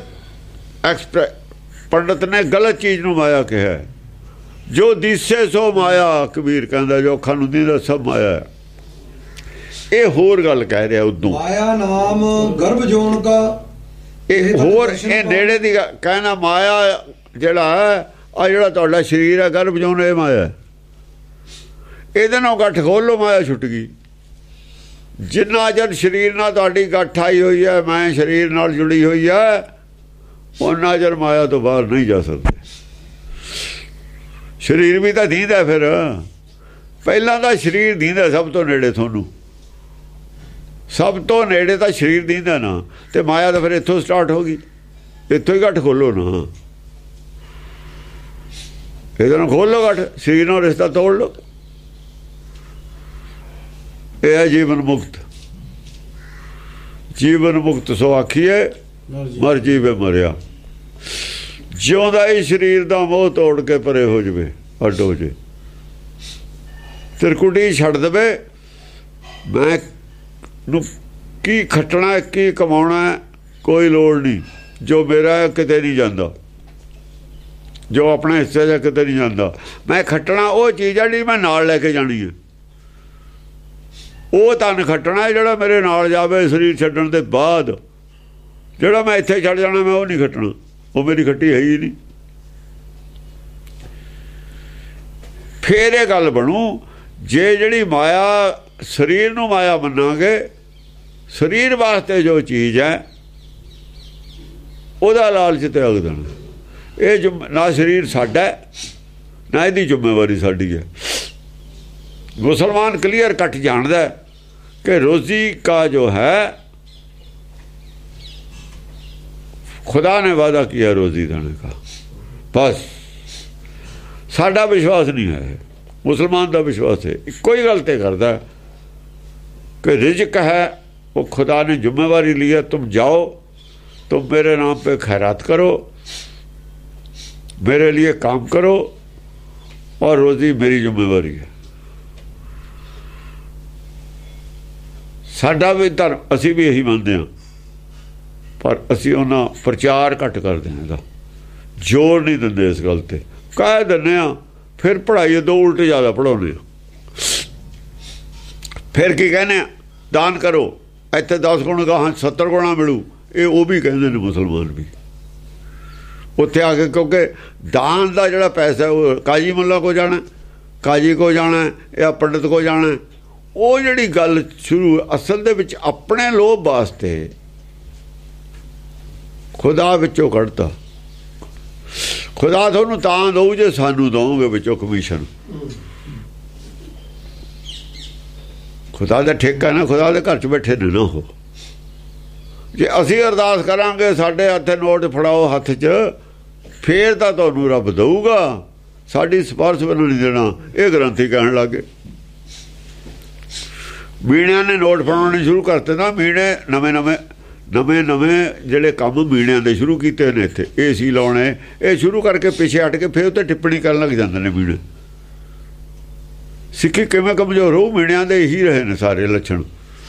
ਪੰਡਤ ਨੇ ਗਲਤ ਚੀਜ਼ ਨੂੰ ਮਾਇਆ ਕਿਹਾ। ਜੋ ਦਿਸੇ ਸੋ ਮਾਇਆ, ਕਬੀਰ ਕਹਿੰਦਾ, ਜੋ ਅੱਖਾਂ ਨੂੰ ਦਿਸਦਾ ਸਭ ਮਾਇਆ। ਇਹ ਹੋਰ ਗੱਲ ਕਹਿ ਰਿਹਾ ਉਦੋਂ। ਮਾਇਆ ਨਾਮ ਗਰਭ ਜੋਨ ਕਾ, ਇਹ ਹੋਰ ਇਹ ਨੇੜੇ ਦੀ ਕਹਿਣਾ। ਮਾਇਆ ਜਿਹੜਾ ਹੈ, ਆ ਜਿਹੜਾ ਤੁਹਾਡਾ ਸਰੀਰ ਹੈ ਗਰਭ ਜੋਨ, ਇਹ ਮਾਇਆ। ਇਹਦੇ ਨਾਲ ਗੱਠ ਖੋਲੋ, ਮਾਇਆ ਛੁੱਟ ਗਈ। ਜਿੰਨਾ ਚਿਰ ਸਰੀਰ ਨਾਲ ਤੁਹਾਡੀ ਗੱਠ ਆਈ ਹੋਈ ਹੈ, ਮੈਂ ਸਰੀਰ ਨਾਲ ਜੁੜੀ ਹੋਈ ਹੈ, ਉਹਨਾਂ ਚਿਰ ਮਾਇਆ ਤੋਂ ਬਾਹਰ ਨਹੀਂ ਜਾ ਸਕਦੇ। ਸਰੀਰ ਵੀ ਤਾਂ ਦੀਂਦਾ। ਫਿਰ ਪਹਿਲਾਂ ਤਾਂ ਸਰੀਰ ਦੀਂਦਾ ਸਭ ਤੋਂ ਨੇੜੇ। ਤੁਹਾਨੂੰ ਸਭ ਤੋਂ ਨੇੜੇ ਤਾਂ ਸਰੀਰ ਦੀਂਦਾ ਨਾ। ਤੇ ਮਾਇਆ ਤਾਂ ਫਿਰ ਇੱਥੋਂ ਸਟਾਰਟ ਹੋ ਗਈ। ਇੱਥੋਂ ਹੀ ਗੱਠ ਖੋਲੋ ਨਾ। ਇਹਦੇ ਨਾਲ ਖੋਲ ਲਓ ਗੱਠ, ਸਰੀਰ ਨਾਲ ਰਿਸ਼ਤਾ ਤੋੜ ਲਓ। ਇਹ ਹੈ ਜੀਵਨ ਮੁਕਤ। ਜੀਵਨ ਮੁਕਤ ਸੋ ਆਖੀਏ, ਮਰ ਜੀਵੇ ਮਰਿਆ। ਜਿਉਂਦਾ ਹੀ ਸਰੀਰ ਦਾ ਮੋਹ ਤੋੜ ਕੇ ਪਰੇ ਹੋ ਜਾਵੇ, ਅੱਡ ਹੋ ਜਾਵੇ, ਤਿਰਕੁਟੀ ਛੱਡ ਦੇਵੇ। ਮੈਂ ਨੂੰ ਕੀ ਖੱਟਣਾ, ਕੀ ਕਮਾਉਣਾ, ਕੋਈ ਲੋੜ ਨਹੀਂ। ਜੋ ਮੇਰਾ ਕਿਤੇ ਨਹੀਂ ਜਾਂਦਾ, ਜੋ ਆਪਣਾ ਹਿੱਸੇ ਦਾ ਕਿਤੇ ਨਹੀਂ ਜਾਂਦਾ। ਮੈਂ ਖੱਟਣਾ ਉਹ ਚੀਜ਼ ਆ ਜਿਹੜੀ ਮੈਂ ਨਾਲ ਲੈ ਕੇ ਜਾਣੀ ਹੈ। ਉਹ ਧਨ ਖੱਟਣਾ ਜਿਹੜਾ ਮੇਰੇ ਨਾਲ ਜਾਵੇ ਸਰੀਰ ਛੱਡਣ ਦੇ ਬਾਅਦ। ਜਿਹੜਾ ਮੈਂ ਇੱਥੇ ਛੱਡ ਜਾਣਾ, ਮੈਂ ਉਹ ਨਹੀਂ ਖੱਟਣਾ। ਉਹ ਮੇਰੀ ਖੱਟੀ ਹੈ ਹੀ ਨਹੀਂ। ਫੇਰ ਇਹ ਗੱਲ ਬਣੂ। ਜੇ ਜਿਹੜੀ ਮਾਇਆ, ਸਰੀਰ ਨੂੰ ਮਾਇਆ ਮੰਨਾਂਗੇ, ਸਰੀਰ ਵਾਸਤੇ ਜੋ ਚੀਜ਼ ਹੈ ਉਹਦਾ ਲਾਲਚ ਤਿਆਗ ਦੇਣਾ। ਇਹ ਜੋ ਨਾ ਸਰੀਰ ਸਾਡਾ ਨਾ ਇਹਦੀ ਜ਼ਿੰਮੇਵਾਰੀ ਸਾਡੀ है। मुसलमान क्लियर कट जानता है कि रोज़ी का जो है खुदा ने वादा किया रोज़ी देने का, बस साडा विश्वास नहीं है। मुसलमान का विश्वास है, कोई गलती करता है कि रिज़्क है वो खुदा ने जिम्मेवारी ली है, तुम जाओ, तुम मेरे नाम पे खैरात करो, मेरे लिए काम करो और रोज़ी मेरी जिम्मेवारी है। साडा भी धर्म असी भी यही मानते हैं, पर असी उन्हां प्रचार घट करते हैं, इसदा जोर नहीं देंगे इस गल ते, कह दिंदे आ फिर पढ़ाई दो उल्टे ज़्यादा पढ़ाने, फिर की कहने दान करो, इत्थे 10 गुण कहा 70 गुणा मिलू, ये वो भी कहते हैं मुसलमान भी उत्थे आके, क्योंकि दान का जोड़ा पैसा है वो काजी मुल्ला को जाना, काजी को जाना या पंडित को जाना, वो जी गल शुरू असल दे विच अपने लोभ वास्ते खुदा विचों कढ़ता। खुदा तुहानूं तां दऊ जे सानू दओगे विचों कमीशन, खुदा दा ठेका ना, खुदा दे घर च बैठे ने ना हो। जे असीं अरदास करांगे साडे हत्थे नोट फड़ाओ हत्थ च, फिर तां तुहानूं रब दऊगा, साडी सिफारिश बनन नहीं देना, ये ग्रंथी कहण लगे। मीणिਆਂ ने नोट फड़ाने शुरू करते ना, मीणे नवे ਜਿਹੜੇ ਕੰਮ ਮੀਣਿਆਂ ਦੇ ਸ਼ੁਰੂ ਕੀਤੇ ਨੇ, ਇੱਥੇ ਏਸੀ ਲਾਉਣੇ, ਇਹ ਸ਼ੁਰੂ ਕਰਕੇ ਪਿੱਛੇ ਹਟ ਕੇ ਫਿਰ ਉੱਤੇ ਟਿੱਪਣੀ ਕਰਨ ਲੱਗ ਜਾਂਦੇ ਨੇ ਮੀਣੇ। ਸਿੱਖੀ ਕਿਵੇਂ ਕਮਜ਼ੋਰ ਹੋ, ਮੀਣਿਆਂ ਦੇ ਇਹੀ ਰਹੇ ਨੇ ਸਾਰੇ ਲੱਛਣ।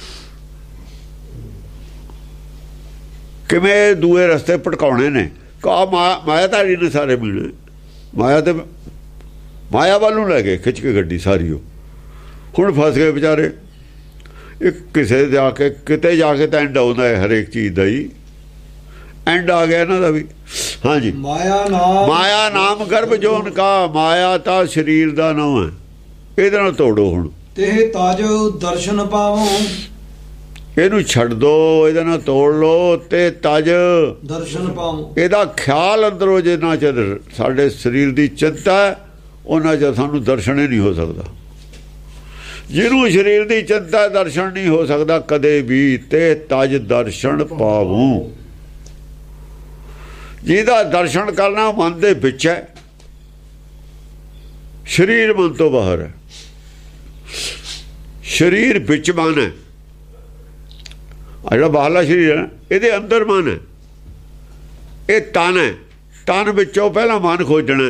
ਕਿਵੇਂ ਦੂਏ ਰਸਤੇ ਭਟਕਾਉਣੇ ਨੇ, ਕਾ ਮਾਇਆਧਾਰੀ ਨੇ ਸਾਰੇ ਮੀਣੇ, ਮਾਇਆ ਤੇ ਮਾਇਆ ਵੱਲ ਨੂੰ ਲੈ ਗਏ ਖਿੱਚ ਕੇ ਗੱਡੀ ਸਾਰੀ। ਉਹ ਹੁਣ ਫਸ ਗਏ ਵਿਚਾਰੇ। एक किसे जाके किते जाके तो एंड आउंदा है, हरेक चीज़ का ही एंड आ गया इन्हां दा भी। हाँ जी, माया नाम गर्भ जोन का, माया ता शरीर का नाम है, इहदे नाल तोड़ो हुण ते ताज दर्शन पावो, इहनूं छड्ड दो, इहदे नाल तोड़ लो ते तज दर्शन पावो। इहदा ख्याल अंदरों जिन्ना चिर साडे शरीर की चिंता है उन्ना चिर सानूं दर्शन ही नहीं हो सकता। जिन्हों शरीर की चिंता दर्शन नहीं हो सकता कदे भी, ते तज दर्शन पावूं। जिहदा दर्शन करना मन दे विच है, शरीर मन तो बाहर है, शरीर विच मन है, जिहड़ा बाहरला शरीर है इहदे अंदर मन है, ये तन है, तन विचों पहला मन खोजना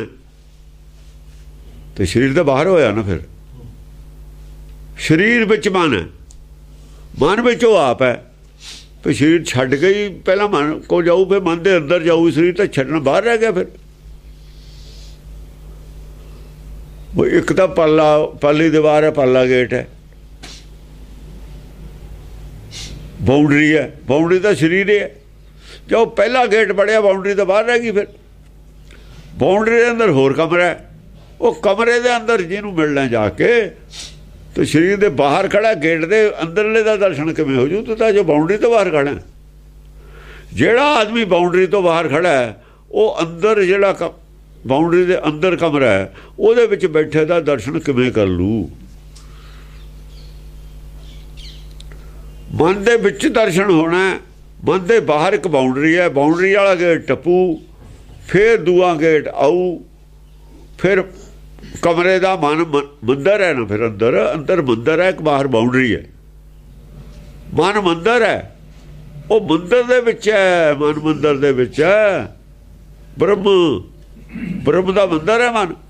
तो शरीर तो बाहर होया ना। फिर शरीर विच मन है, मन विच वो आप है, फिर शरीर छड्ड के ही पहला मन को जाऊ, फिर मन के अंदर जाऊ, शरीर तो छड्डना बाहर रह गया। फिर वो एक तो पल्ली दीवार है, पल्ला गेट है, बाउंड्री है, बाउंड्री तो शरीर है। जो पहला गेट बढ़िया बाउंड्री तो बाहर रह गई, फिर बाउंड्री के अंदर होर कमरा है, वो कमरे के अंदर जिन्हों मिलना जाके तो शरीर के बाहर खड़ा, गेट के अंदरले का दर्शन किमें हो जू, तो जो बाउंड्री तो बाहर खड़ा है। जेड़ा आदमी बाउंड्री तो बाहर खड़ा है वो अंदर जेड़ा बाउंड्री के अंदर कमरा है वो बैठे का दर्शन किमें कर लू। मन के विच दर्शन होना है, मन के बाहर एक बाउंड्री है, बाउंड्री वाला गेट टप्पू, फिर दूआ गेट आऊ, फिर कमरे का मन मंदिर है ना, फिर अंदर अंदर मंदिर है, एक बाहर बाउंड्री है, मन मंदिर है, वो मंदिर दे विच है, मन मंदिर दे विच है, ब्रह्म का मंदिर है मन।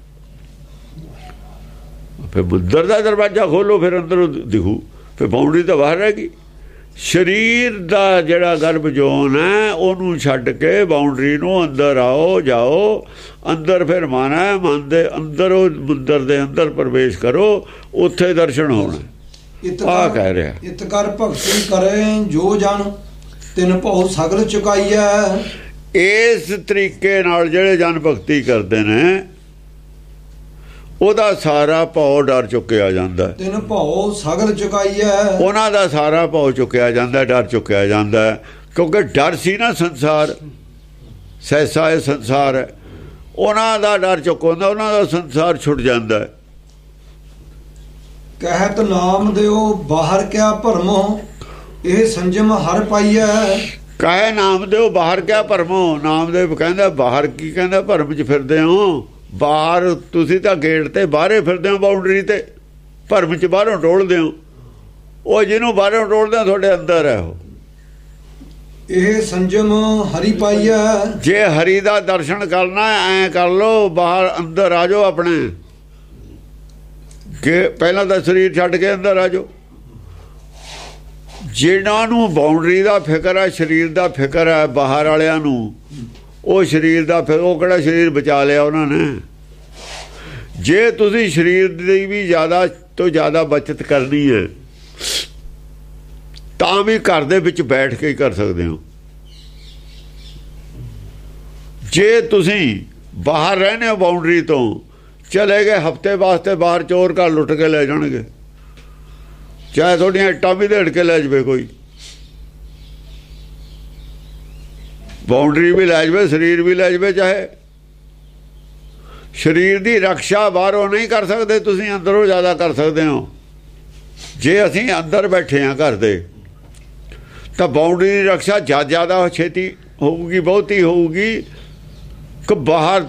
फिर मंदिर का दरवाजा खोलो, फिर अंदर दिखू, फिर बाउंड्री तो बाहर रहेगी। शरीर का जिहड़ा गर्भ जोन है उन्होंने छड्ड के बाउंड्री नूं अंदर आओ जाओ, अंदर फिर मन है, मन दे अंदर मंदिर दे अंदर प्रवेश करो, उत्थे दर्शन होना। आ कह रहा इत कर भगती करे जो जन तिन भौ सगल चुकाईया। इस तरीके नाल जिहड़े जन भगती करते ने ਉਹਦਾ ਸਾਰਾ ਭਉ ਡਰ ਚੁੱਕਿਆ ਜਾਂਦਾ, ਤਿੰਨ ਭਉ ਸਗਲ ਚੁਕਾਈਐ, ਉਹਨਾਂ ਦਾ ਸਾਰਾ ਭਉ ਚੁੱਕਿਆ ਜਾਂਦਾ, ਡਰ ਚੁੱਕਿਆ ਜਾਂਦਾ, ਕਿਉਂਕਿ ਡਰ ਸੀ ਨਾ ਸੰਸਾਰ, ਸੈਸਾ ਇਹ ਸੰਸਾਰ ਹੈ, ਉਹਨਾਂ ਦਾ ਡਰ ਚੁੱਕ ਹੁੰਦਾ, ਉਹਨਾਂ ਦਾ ਸੰਸਾਰ ਛੁੱਟ ਜਾਂਦਾ। ਕਹਿਤ ਨਾਮ ਦਿਓ ਬਾਹਰ ਕਿਆ ਭਰਮੋ, ਇਹ ਸੰਜਮ ਹਰ ਪਾਈਐ। ਕਹੇ ਨਾਮਦੇਵ ਬਾਹਰ ਕਿਆ ਭਰਮੋ, ਨਾਮਦੇਵ ਕਹਿੰਦਾ ਬਾਹਰ ਕੀ ਕਹਿੰਦਾ, ਭਰਮ 'ਚ ਫਿਰਦੇ ਹੋ। ਬਾਹਰ ਤੁਸੀਂ ਤਾਂ ਗੇਟ ਤੇ ਬਾਹਰੇ ਫਿਰਦੇ ਹੋ, ਬਾਉਂਡਰੀ ਤੇ, ਭਰਮ 'ਚ ਬਾਹਰੋਂ ਟੋਲਦੇ ਹੋ। ਉਹ ਜਿਹਨੂੰ ਬਾਹਰੋਂ ਟੋਲਦੇ ਤੁਹਾਡੇ ਅੰਦਰ ਹੈ ਉਹ। ਇਹ ਸੰਜਮ ਹਰੀ ਪਾਈਐ। ਜੇ ਹਰੀ ਦਾ ਦਰਸ਼ਨ ਕਰਨਾ ਐ ਕਰ ਲੋ, ਬਾਹਰ ਅੰਦਰ ਆ ਜਾਓ ਆਪਣੇ, ਕਿ ਪਹਿਲਾਂ ਤਾਂ ਸਰੀਰ ਛੱਡ ਕੇ ਅੰਦਰ ਆ ਜਾਓ। ਜਿਹਨਾਂ ਨੂੰ ਬਾਉਂਡਰੀ ਦਾ ਫਿਕਰ ਹੈ, ਸਰੀਰ ਦਾ ਫਿਕਰ ਹੈ, ਬਾਹਰ ਵਾਲਿਆਂ ਨੂੰ ਉਹ ਸਰੀਰ ਦਾ ਫਿਕਰ, ਉਹ ਕਿਹੜਾ ਸਰੀਰ ਬਚਾ ਲਿਆ ਉਹਨਾਂ ਨੇ। ਜੇ ਤੁਸੀਂ ਸਰੀਰ ਦੀ ਵੀ ਜ਼ਿਆਦਾ ਤੋਂ ਜ਼ਿਆਦਾ ਬਚਤ ਕਰਨੀ ਹੈ ਤਾਂ ਵੀ ਘਰ ਦੇ ਵਿੱਚ ਬੈਠ ਕੇ ਹੀ ਕਰ ਸਕਦੇ ਹੋ। ਜੇ ਤੁਸੀਂ ਬਾਹਰ ਰਹਿੰਦੇ ਹੋ ਬਾਉਂਡਰੀ ਤੋਂ, ਚਲੇ ਗਏ ਹਫਤੇ ਵਾਸਤੇ ਬਾਹਰ, ਚੋਰ ਘਰ ਲੁੱਟ ਕੇ ਲੈ ਜਾਣਗੇ, ਚਾਹੇ ਤੁਹਾਡੀਆਂ ਇੱਟਾਂ ਵੀ ਦੇੜ ਕੇ ਲੈ ਜਾਵੇ ਕੋਈ, ਬਾਉਂਡਰੀ ਵੀ ਲੈ ਜਾਵੇ, ਸਰੀਰ ਵੀ ਲੈ ਜਾਵੇ। ਚਾਹੇ ਸਰੀਰ ਦੀ ਰੱਖਿਆ ਬਾਹਰੋਂ ਨਹੀਂ ਕਰ ਸਕਦੇ ਤੁਸੀਂ, ਅੰਦਰੋਂ ਜ਼ਿਆਦਾ ਕਰ ਸਕਦੇ ਹੋ। ਜੇ ਅਸੀਂ ਅੰਦਰ ਬੈਠੇ ਹਾਂ ਘਰ ਦੇ, ਤਾਂ ਬਾਉਂਡਰੀ ਦੀ ਰੱਖਿਆ ਜ਼ਿਆਦਾ ਛੇਤੀ ਹੋਊਗੀ, ਬਹੁਤੀ ਹੋਊਗੀ ਕਿ ਬਾਹਰ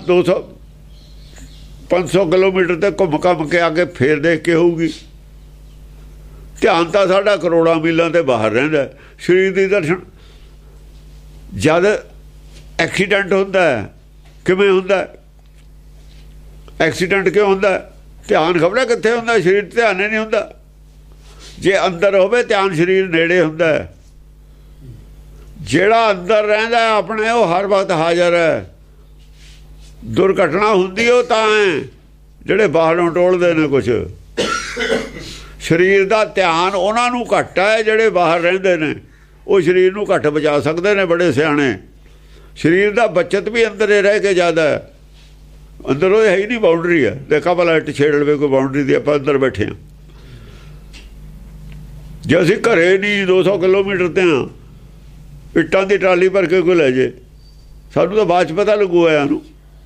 500 ਕਿਲੋਮੀਟਰ ਤੇ ਘੁੰਮ ਘੰਮ ਕੇ ਆ ਕੇ ਫੇਰ ਦੇਖ ਕੇ ਹੋਊਗੀ। ਧਿਆਨ ਤਾਂ ਸਾਡਾ ਕਰੋੜਾਂ ਮੀਲਾਂ ਤੇ ਬਾਹਰ ਰਹਿੰਦਾ। ਸਰੀਰ ਦੀ ਦਰਸ਼ਨ ਜਦ ਐਕਸੀਡੈਂਟ ਹੁੰਦਾ, ਕਿਵੇਂ ਹੁੰਦਾ ਐਕਸੀਡੈਂਟ, ਕਿਉਂ ਹੁੰਦਾ? ਧਿਆਨ ਖਬਰ ਕਿੱਥੇ ਹੁੰਦਾ, ਸਰੀਰ ਧਿਆਨ ਹੀ ਨਹੀਂ ਹੁੰਦਾ। ਜੇ ਅੰਦਰ ਹੋਵੇ ਧਿਆਨ, ਸਰੀਰ ਨੇੜੇ ਹੁੰਦਾ। ਜਿਹੜਾ ਅੰਦਰ ਰਹਿੰਦਾ ਆਪਣੇ, ਉਹ ਹਰ ਵਕਤ ਹਾਜ਼ਰ ਹੈ। ਦੁਰਘਟਨਾ ਹੁੰਦੀ ਉਹ ਤਾਂ ਹੈ ਜਿਹੜੇ ਬਾਹਰੋਂ ਟੋਲਦੇ ਨੇ ਕੁਛ। ਸਰੀਰ ਦਾ ਧਿਆਨ ਉਹਨਾਂ ਨੂੰ ਘੱਟ ਹੈ ਜਿਹੜੇ ਬਾਹਰ ਰਹਿੰਦੇ ਨੇ, ਉਹ ਸਰੀਰ ਨੂੰ ਘੱਟ ਬਚਾ ਸਕਦੇ ਨੇ, ਬੜੇ ਸਿਆਣੇ। ਸਰੀਰ ਦਾ ਬਚਤ ਵੀ ਅੰਦਰ ਹੀ ਰਹਿ ਕੇ ਜ਼ਿਆਦਾ ਹੈ। ਅੰਦਰ ਉਹ ਹੈ ਹੀ ਨਹੀਂ, ਬਾਉਂਡਰੀ ਹੈ। ਦੇਖਾ ਭਲਾ ਇੱਟ ਛੇੜ ਲਵੇ ਕੋਈ ਬਾਉਂਡਰੀ ਦੀ, ਆਪਾਂ ਅੰਦਰ ਬੈਠੇ ਹਾਂ। ਜੇ ਅਸੀਂ ਘਰੇ ਨਹੀਂ 200 ਕਿਲੋਮੀਟਰ ਤੇ ਹਾਂ, ਇੱਟਾਂ ਦੀ ਟਰਾਲੀ ਭਰ ਕੇ ਕੋਈ ਲੈ ਜੇ, ਸਾਨੂੰ ਤਾਂ ਬਾਅਦ 'ਚ ਪਤਾ ਲੱਗੂ ਆਇਆ ਨੂੰ।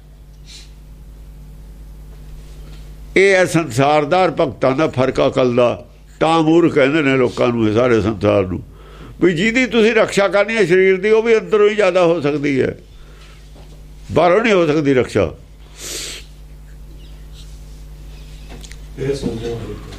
ਇਹ ਹੈ ਸੰਸਾਰਦਾਰ ਭਗਤਾਂ ਦਾ ਫਰਕ, ਅਕਲ ਦਾ। ਤਾਂ ਮੂਰਖ ਕਹਿੰਦੇ ਨੇ ਲੋਕਾਂ ਨੂੰ, ਇਹ ਸਾਰੇ ਸੰਸਾਰ ਨੂੰ, ਵੀ ਜਿਹਦੀ ਤੁਸੀਂ ਰੱਖਿਆ ਕਰਨੀ ਹੈ ਸਰੀਰ ਦੀ, ਉਹ ਵੀ ਅੰਦਰੋਂ ਹੀ ਜ਼ਿਆਦਾ ਹੋ ਸਕਦੀ ਹੈ, ਬਾਹਰੋਂ ਨਹੀਂ ਹੋ ਸਕਦੀ ਰੱਖਿਆ। ਇਹ ਸਮਝੋ।